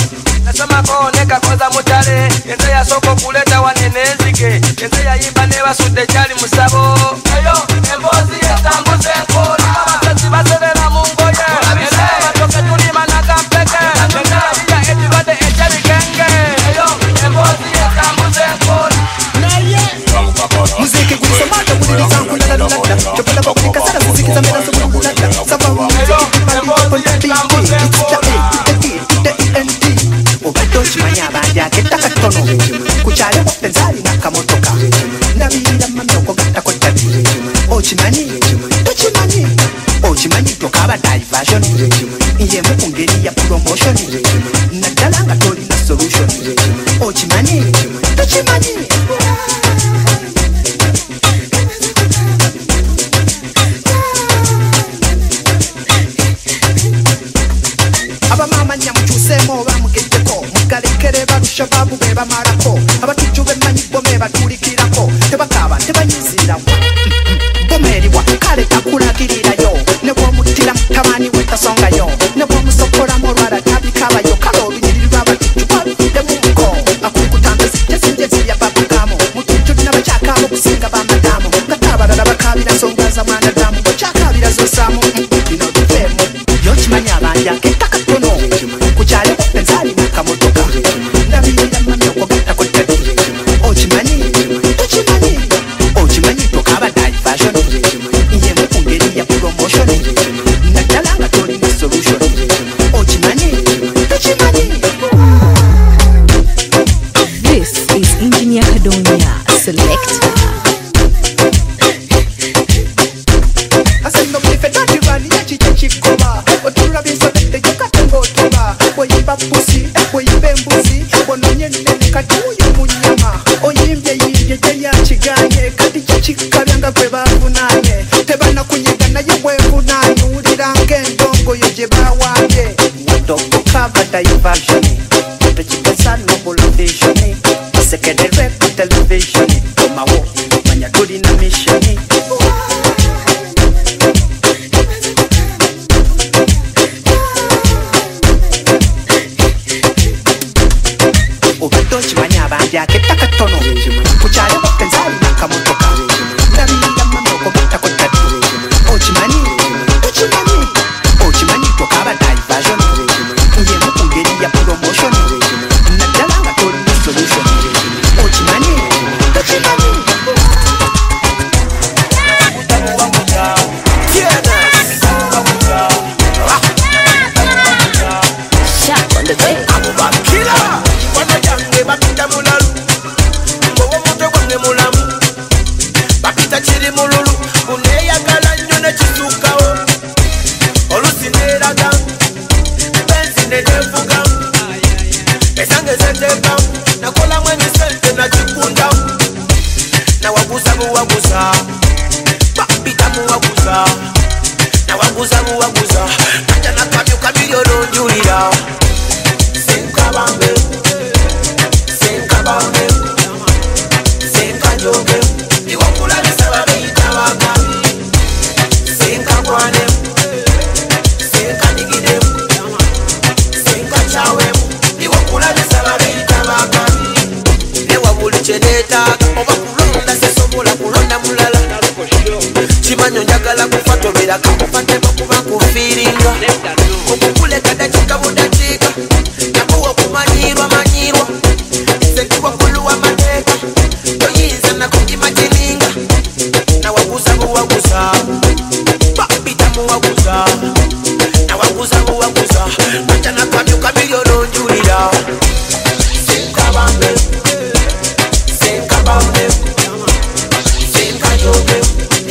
Nasoma koneka koza mutale, ente ya soko kuleta wanenezike. Ente ya yiba neba sude chali musabo. Eyo, embozi etangu senkora. Abasasi baserera mungoye. Ene matoke tulima na kampeke. Ene ya eti bade echari kenge. Eyo, embozi etangu senkora. Muziki kulisomata kuliliza kulala lala. Chopala kwa kulikasana muziki za mera sugu kulala. Sababu muziki kupandi kwa B T. It's the A, the E, the E N T. Obadoshi manyaba ya kitaka tono. Kuchale wapenzali na kamotoka. Nabila mamoko gata kwa chati. tukaba diversion iye mukungeri ya promotion nadala nga tolina solution okimanyi tokimanyi abamama nyamukyusemo bamugeddeko mugalekere barusha babu be bamalako abatujju bemanyi bome batulikirako tebakaba tebanyizirawo bomeriwa kale takulagirirayo ne bwomutira mutabani wetasongayo ne bwomusokolamu olwala tabikabayo kale olunyirira abatujju babiddemuko akukutambe tesinjezi ya babugamo mutujju nabakyakabo kusinga bamadamu katabalala bakabira nsonga za mwanadamu bakyakabira zosaamu bino bifeemu yokimanyi abanja ketakatono kukyale kupenzali mukamotoka nabirira mami okogetta kottedi okimanyi tokimanyi okimanyi tokaba diversion iye mukungeri ya promotion nadala nga tolina solution okimanyi tokimanyi. This is Engineer Kadonya Selector. Asendo mifetati bani ya chiche chikoba otura bisobete yukatengo otoba oyimba pusi oyimbe mbuzi bononye nene kati uyu munyama oyimbye yimbye jeya chiganye kati chikikabyanga kwe bavunanye tebana kunyega naye bwevunanye ulirange endongo yo gye bawambye watokukaba diversion tekikesa nobulovision sekedere ku television omawo manya tulina mission. Okimanyi abanja ketakatono kukyale kupenzali mukamotoka nabirira mami okogetta kottedi okimanyi tokimanyi okimanyi tokaba diversion iye mukungeri ya promotion nadala nga tolina solution okimanyi tokimanyi. Chimanyo njagala kufatobera kakufate bakuba kufiringa okukuleka dakika budakika nakuwa kumanyirwa manyirwa isekuwa kuluwa mateka toyinza nakukimakiringa nawaguza buwaguza babita muwaguza nawaguza buwaguza nachana kabyuka miliyoni njulira senkabambe senkabambe senkajoge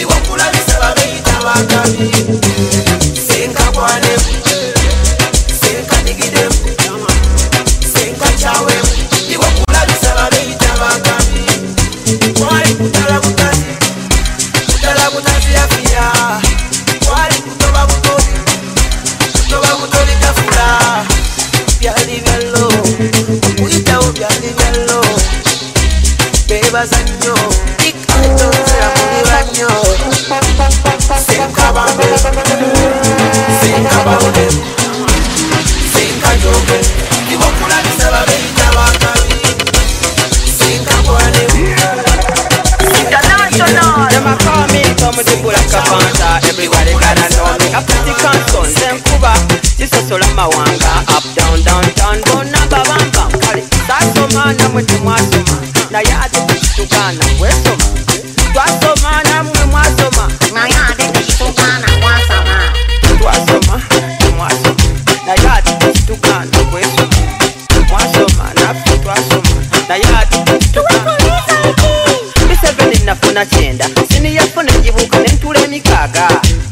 senka kwane senka nigide senka chawe iwo kulabisa babeita bakami kwali kutala butazi kutala butazi afia kwali kutoba butoli kutoba butoli tafula byali byalo kuita byali byalo beba zanyo ikaito ya muri banyo Senkabambe, senkabambe, senkajoge, iwokulabisa babeita bakami, senkakwane. International, them a call me come to pull like a panda. Everybody gotta know me. A pretty console, Senkuba, this is Solama Wanga. Up, down, down, down, down, naba bam bam. Kali, saso mana mwe mwasoma. Na yadi kutukana, wesoma. Twasoma na mwe mwasoma. Na yadi kutukana, wasoma. Twasoma, mwasoma. Na yadi kutukana, wesoma. Mwasoma, na twasoma. Na yadi kutukana. Bisebeni nafuna chenda. Sini yafuna jibuka nentule mikaga.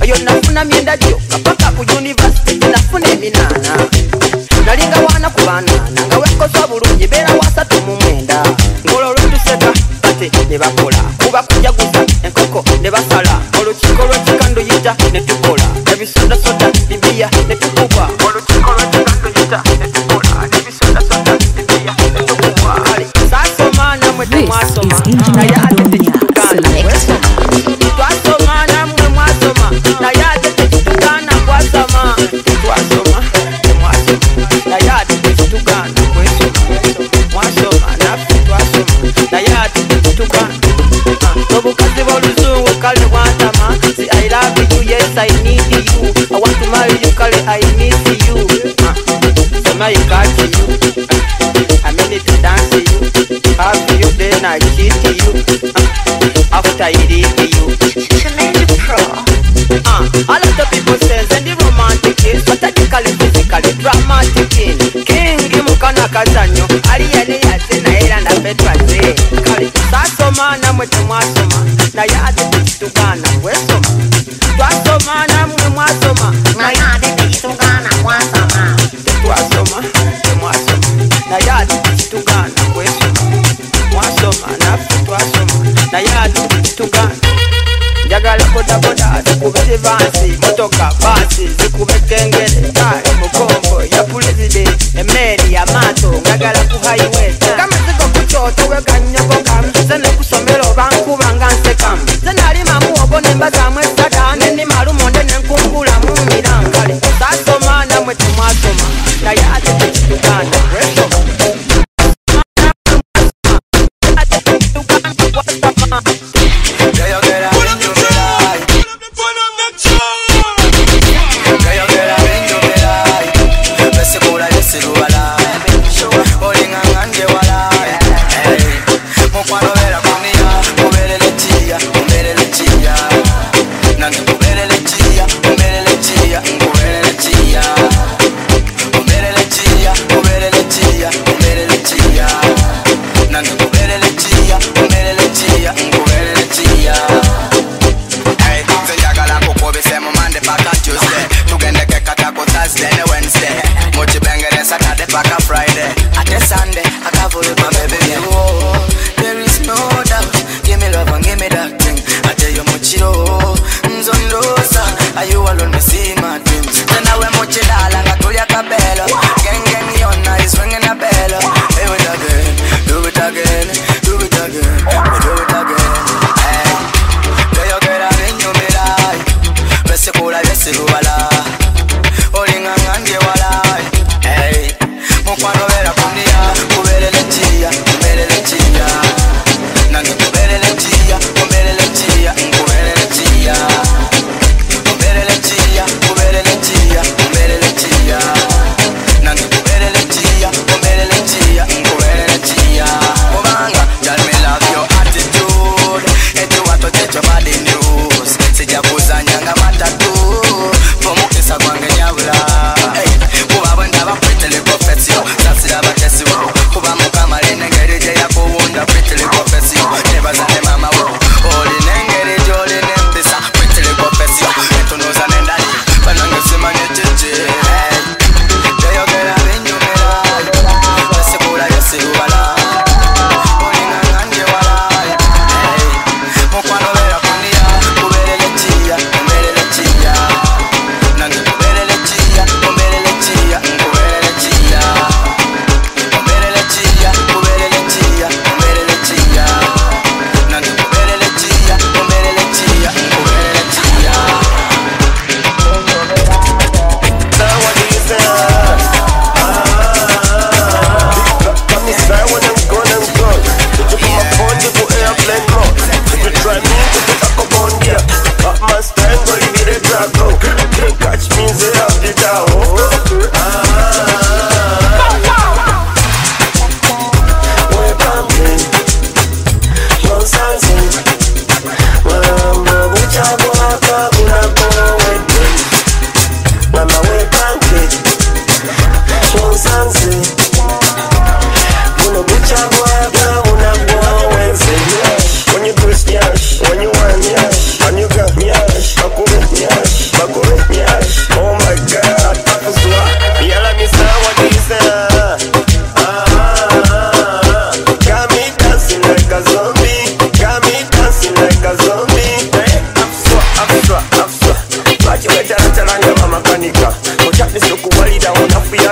Ayo nafuna myenda gyo kapaka ku university nafuna eminana nalinga wana ku banana nga wekosa bulungi beera wasatu mu mwenda ngolo lwetuseka bate ne bakola kuba kujaguza enkoko ne basala olukiiko lw'ekikando yita ne tukola ebisodasoda bibiya ne tukuba olukiiko lw'ekikando yita ne tukola ebisodasoda bibiya ne tukuba kale saasoma namwe temwasoma naye ate tekitugana twasoma namwe mwasoma naye ate tekitugana kwasoma twasoma temwasoma naye ate tekitugana kwesoma mwasoma naffe twasoma naye ate tekitugana obukazi bw'oluzungu kale bwantama si I love you yes I need you I want to marry you kale I miss you sema you got you I mean to dance you have you then I cheat you after I leave you Uh, a lot of people say and the romantic is pathetically, physically, dramatic in King Imukana Kazanyo, Ariane Yate, Naira and Petraze Kali Sasoma, Namwete Mwasoma, Nayade to Ghana, Westoma Twasoma, Namwe Mwasoma, Nayade to Ghana, Wasama Twasoma, Mwasoma, Nayade to Ghana, Westoma Mwasoma, Nafu Twasoma, Nayade to Ghana Jagala boda boda, zikube vansi, motoka basi, zikube kengele, kare, mukombo, ya pulezide, emeri, ya mato, ngagala ku highway. Kama ziko kuchoto, weka nyoko kam, zene kusomero, banku banganse kam. Zene alima muobo, nemba za mwesta da, neni maru monde, nenkungula mumiram, kare. Sasoma, na mwetu mwasoma, na ya ate kutukana, resoma. Yeah.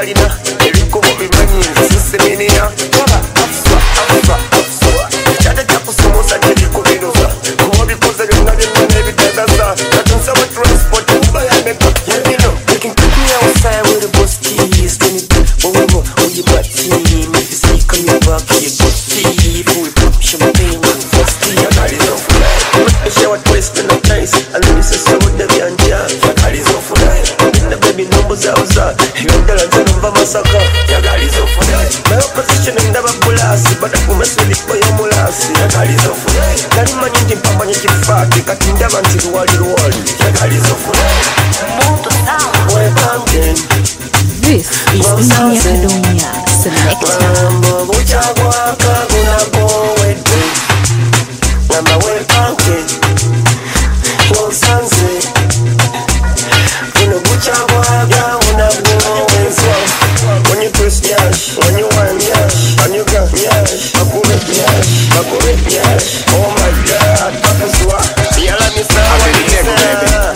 talina ebikubo bimanyi siseminiya waba afsa afsa afsa ekyata kyakusomosa kyebikubiruza kuba bikoze byonna byonna n'ebitegaza katunsaba transport kuba yameka yabino you can keep me outside with the bus keys then it when we go with your butt team if you see coming back you go see full pop champagne and frosty your car is off life shower twist in the nice and then it's a soda byanja your car is off life the baby number zauza yondala nzanumva masaka your car is off life my opposition ndaba bulasi but akumasuli kwa yomulasi your car is off life kali manyingi mpamba nyekifati kati ndaba nti ruwali ruwali your car is off life we're banking. This is Engineer Kadonya Selector. Mambo buchagwa kaguna poetry. Mama we banking. Konsanze. Kuno buchagwa kaguna poetry. When you press yash, when you want yash, when you got yash, akure yash, akure yash. Oh my God, tapuswa. Yala misa wa misa.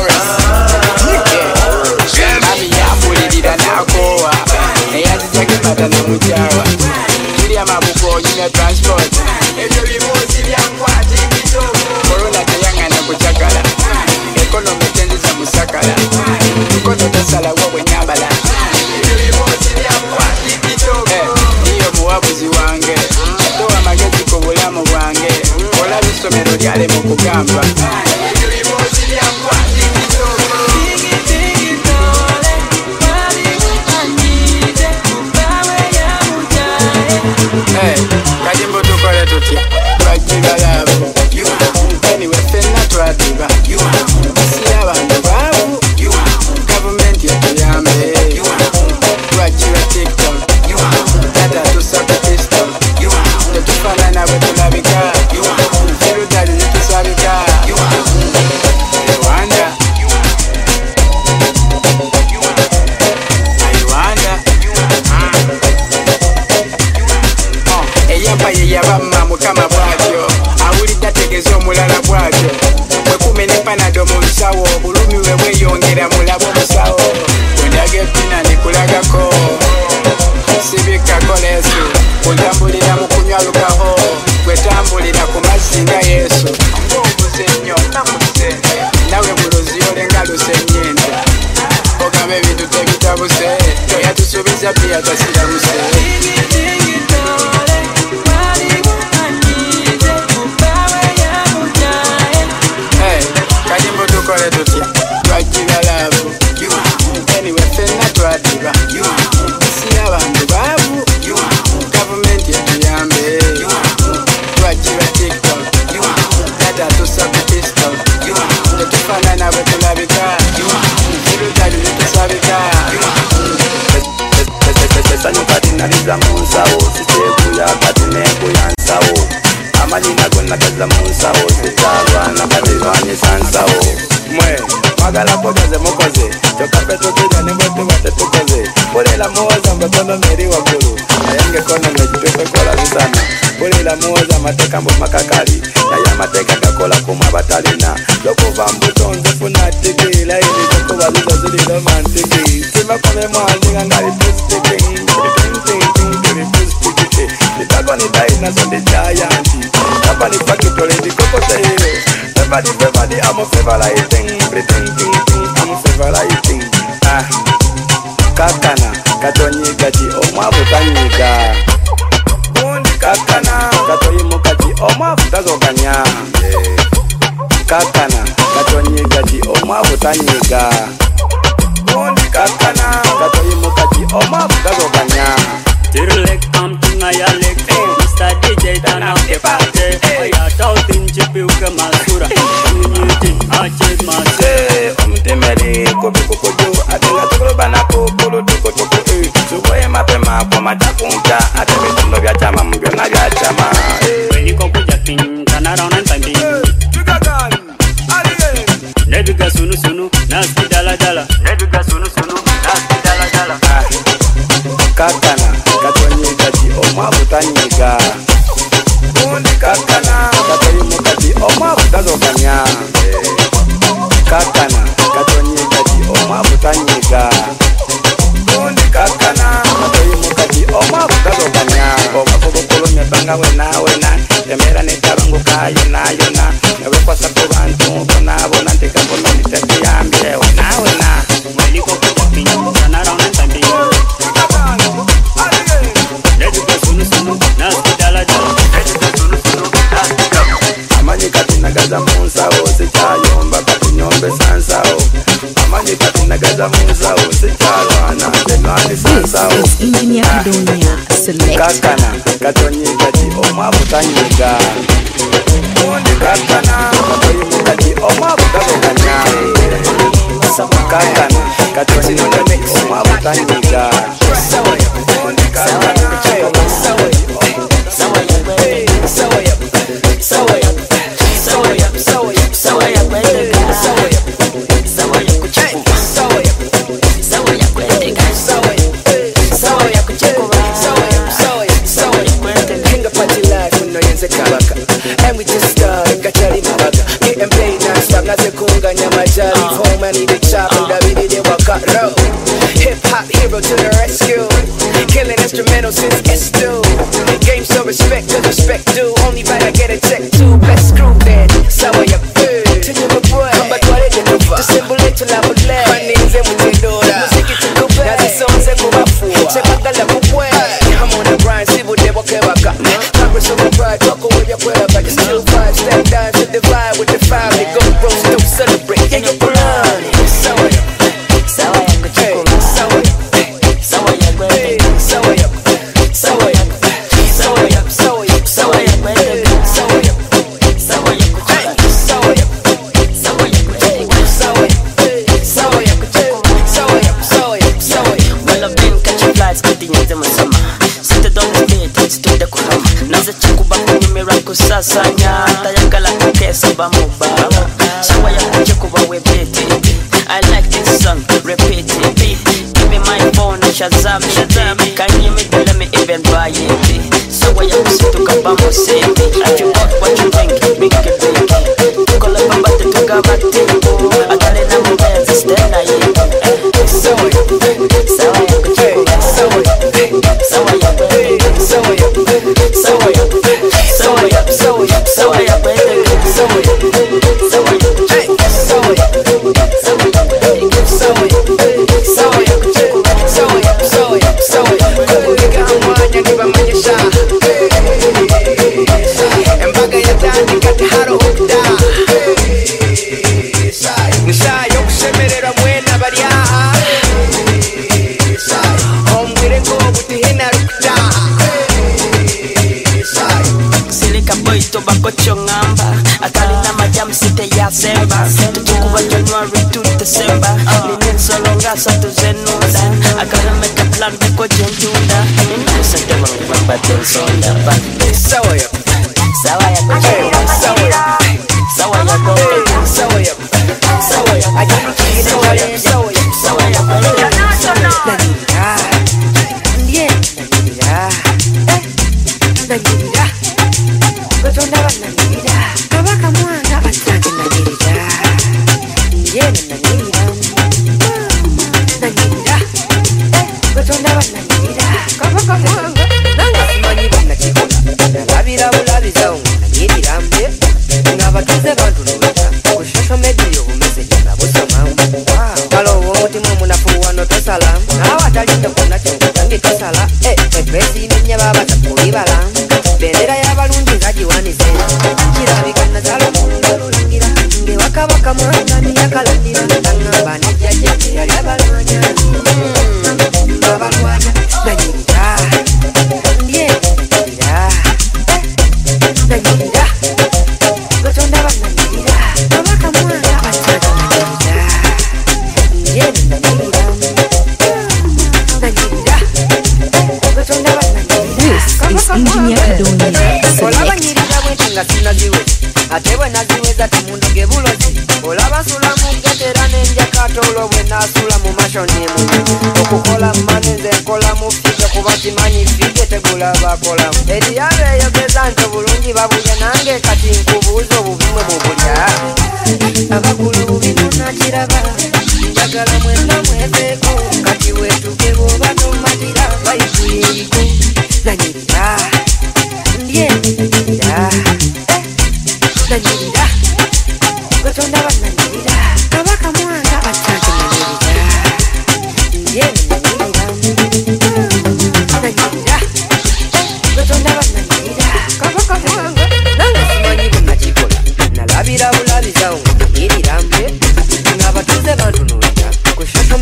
Mujawa Kiri amabuko nyine transport Ebyo bibuzi byankwati bitoko Corona teyanga na kuchakala Economy tendiza musakala Tukono tasala wawe nyabala Ebyo bibuzi byankwati bitoko Iyo muwabuzi wange Towa magezi ko bulamu bwange Ola bisomero lyale mu kugamba Ebyo bibuzi byankwati bitoko Hey, kajimbo tukole tutya Twajiga labo Anyway, fenna twadiba Si abantu babu Government yatuyambe Twajiga TikTok Tata tusaka pistol Tetufana na bwe tulabika Ferudali netusabika Rwanda Eyampaye yabamma mukama bwatyo awulidde ategeeza omulala bwatyo bwekume ne panado mu nsawo obulumi bwe bweyongera mulaba omusawo wendaga epina nekulagako sibikako leesu kuntambulira mu kunywa lukaho gwetambulira ku mazzi nga yesu ng'obuze nnyo namuze nawe bulozi olenga luse ennyente ogamba ebintu tebitabuse toyatusuubiza bbiya tasiramuse Kajimbo tukole tutya Twajiga labo Anyway, fenna twadiba Si abantu babu Government yatuyambe Twajiga TikTok Tata tusaka pistol Tetufana na bwe tulabika Ferudali netusabika Sanyo kati naliza munsawo Sichekuya kati nekuya nsawo Amalina gonna kaza munsawo Sitalwana kati lwanyisa nsawo Mwe, magala pogaze mukoze Chokape tukija nimwetu wate tukoze Pulila muwaza mbekono meri wakulu Nayange kono mejitupe kola visana Pulila muwaza mateka mbu makakali Naya mateka kakola kuma batalina Lokuva mbuto nzefu na tiki Laini tokuwa lizo zili romantiki Sima kome mwanzi ngangari pustiki Nitako ni daina sonde gianti Napa ni pakitole di koko teire Everybody, everybody, I'm a favoriting Pretending, I'm a favoriting Ah, kakana, katonyi gaji, oma butanyiga Kakana, katoyi mukaji, oma butazoganya Kakana, katonyi gaji, oma butanyiga Kakana, katoyi mukaji, oma butazoganya Tirlek, I'm Tungayalek, Mister D J, turn up the party. I got out in Chibuka Masura. I chase my say, Umtimeli, Kobi Kokojo, I think I took a banako, Polo Toko Toko, Suboy Mapema, Pomatakunja, I think it's on the Yachama, Yachama. When you go to Japan, turn around and find me. Nebuga Sunu Sunu, Nasti Dala Dala. Nebuga Sunu Sunu, Nasti Dala Dala. Kakana, katonyi gaji, oma butanyiga Kakana, katoyi mukaji, oma butazoganya Kakana, katonyi gaji, oma butanyiga Kakana, kubanga wena wena temera netabanguka yona yona newekwasa ku bantu bona bona ntikabona nitakiyambye wena wena mwaliko kupinya sana rauna ntambi let's go sunu sunu naskidala jalo let's go sunu sunu amani katina gaza munsawo sichayomba katinyombe sansao amani katina gaza munsawo sichalwana ndenwani sansao Engineer Kadonya Select kakana katonyi kati omabutanyega kakana katonyi kati omabutanyega kakana katonyi kati omabutanyega and we just started, got Charlie Mabaga. Getting paid non-stop, not to kunga nyama jolly. Home, I need a chop, and I really did walk out low. Hip-hop hero to the rescue. Killing instrumental since S two. Game so respect, cause respect due. Only right I get a check too. Best screw then, sawa ya food. To you my boy, come back what it is. The symbol it to la bule. My name's in with your daughter. Music it to go back. Now the songs that go up for. Check out the level boy. I'm on the grind, see what they walk back up. Congress on the pride, talk away your prayer. But it's still five, step down to divide with the five. They go roast, don't celebrate. Yeah, you're blind. Sawa ya, sawa ya kuchukua. Sawa ya, sawa ya kwende. Sawa ya, sawa ya, sawa ya, sawa ya, sawa ya kwende. Sawa ya, sawa ya kuchukua. Sawa ya, sawa ya kuchukua. Sawa ya, sawa ya kuchukua. Sawa ya, sawa ya, sawa ya. Well, I've been catching flights, getting into my summer. Seated on the stage, to the kuhama. Naza chikuba kwenye miracle sasanya. Tayakala kukesa bamuba. Sawa ya kuchukua webete. I like this song, repeat it. Give me my phone, Shazam, Shazam. Can you make let me even buy it? So I am to talk about myself. If you got what you think, make it big. Call up about the talk about it. I got it now, man, it's then I am. So I am, so I am, so I am, so I am, so I am, so I am, so I am, so I am, so I am, so I am, so I am, so I am. Tobacco chongamba akalina majam site ya semba tukuba January to December linen solonga satu zenunda akala make a plan beko jentunda inasa tema kwa tensonda but sawa ya sawa ya sawa ya sawa ya sawa ya sawa ya ajani sawa ya sawa ya sawa ya ndiye ya eh Gotonda bananira kabaka mwana batake nanira yena nanira nanira gotonda bananira kabaka mwana nanga simanyi banakikola nalabira bulabiza nanira mbe ngabatuze bantu lulata kushosho media obumesejja nabusoma kalo omutima omunafu wano tosala nawatalinda kona kyange tosala etwesi nenya babata kulibala bendera y'abalungi ngagiwanise kirabikana zalomulululangira ngewakabaka mwana niyakalanira angamba nejjajja yali abalwanya abalwanya nanyirira ndye nanyirira nanyirira gotonda bananyirira kabaka mwana batata nanyirira ndye nanyirira nanyirira gotonda bananyirira is Engineer Kadonya Select Sinaziwe atebwe naziweza timundo gebulozi olaba sula mugetera nenjakato olobwe nasula mu mashonimu okukola manenze nkola mu fige kuba kimanyi fige tegula bakola eriyabe eyogeza nti obulungi babuye nange kati nkubuuza obubimwe bubulya abakulu bubino nakiraba njagala mwena mwezeeko kati wetuke bwoba tomatira bayikuyeriko nanyirira ndye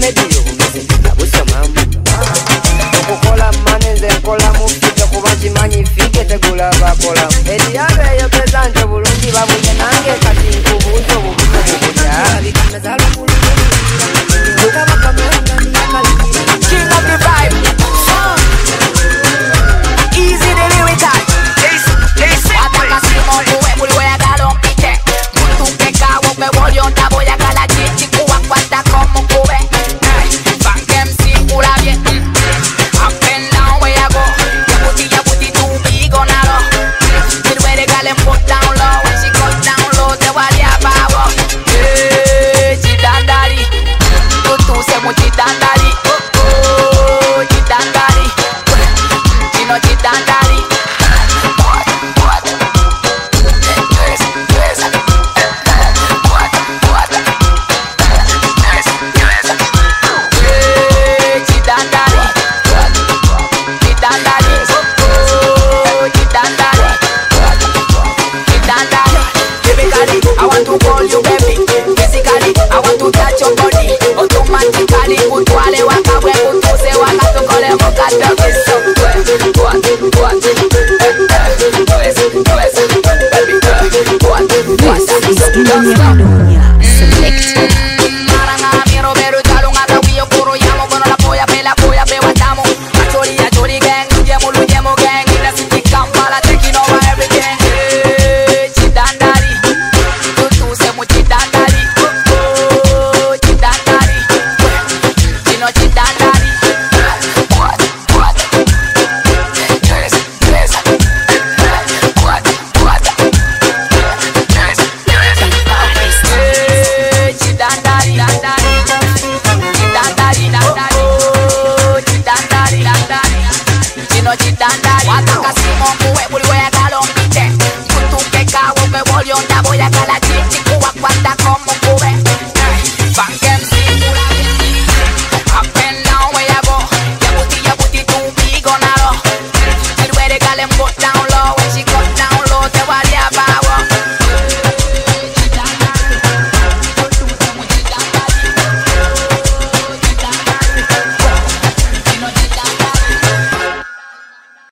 medio abusa mama okukola manenze nkola mufite kuba kimanyi fike tegula bakola eriyabe yo pesante bulungi babunye nange kati nkubuzo bubuzo bubuja bikamezalo bulungi King of the vibe Easy the lyrical Wataka simo kuwe kuliwe ya galon pite Mutuke kawo pe wolio ndabo ya gala chichi kuwa kwata komu kuwe Funk M C kula bien Up and down where I go Yabuti yabuti tu bigo naro Silwe de gale put down low When she goes down low te wali abawo Eh, chidandari Tutu se mu chidandari Oh oh, chidandari Chino chidandari I want to call you baby. Physically, I want to touch your body. Automatically, kutwale wakawe kutuse wakatukole mukata kiso. What, what, twist, twist, baby girl. What, what, This is Injinia Kadonya Selector.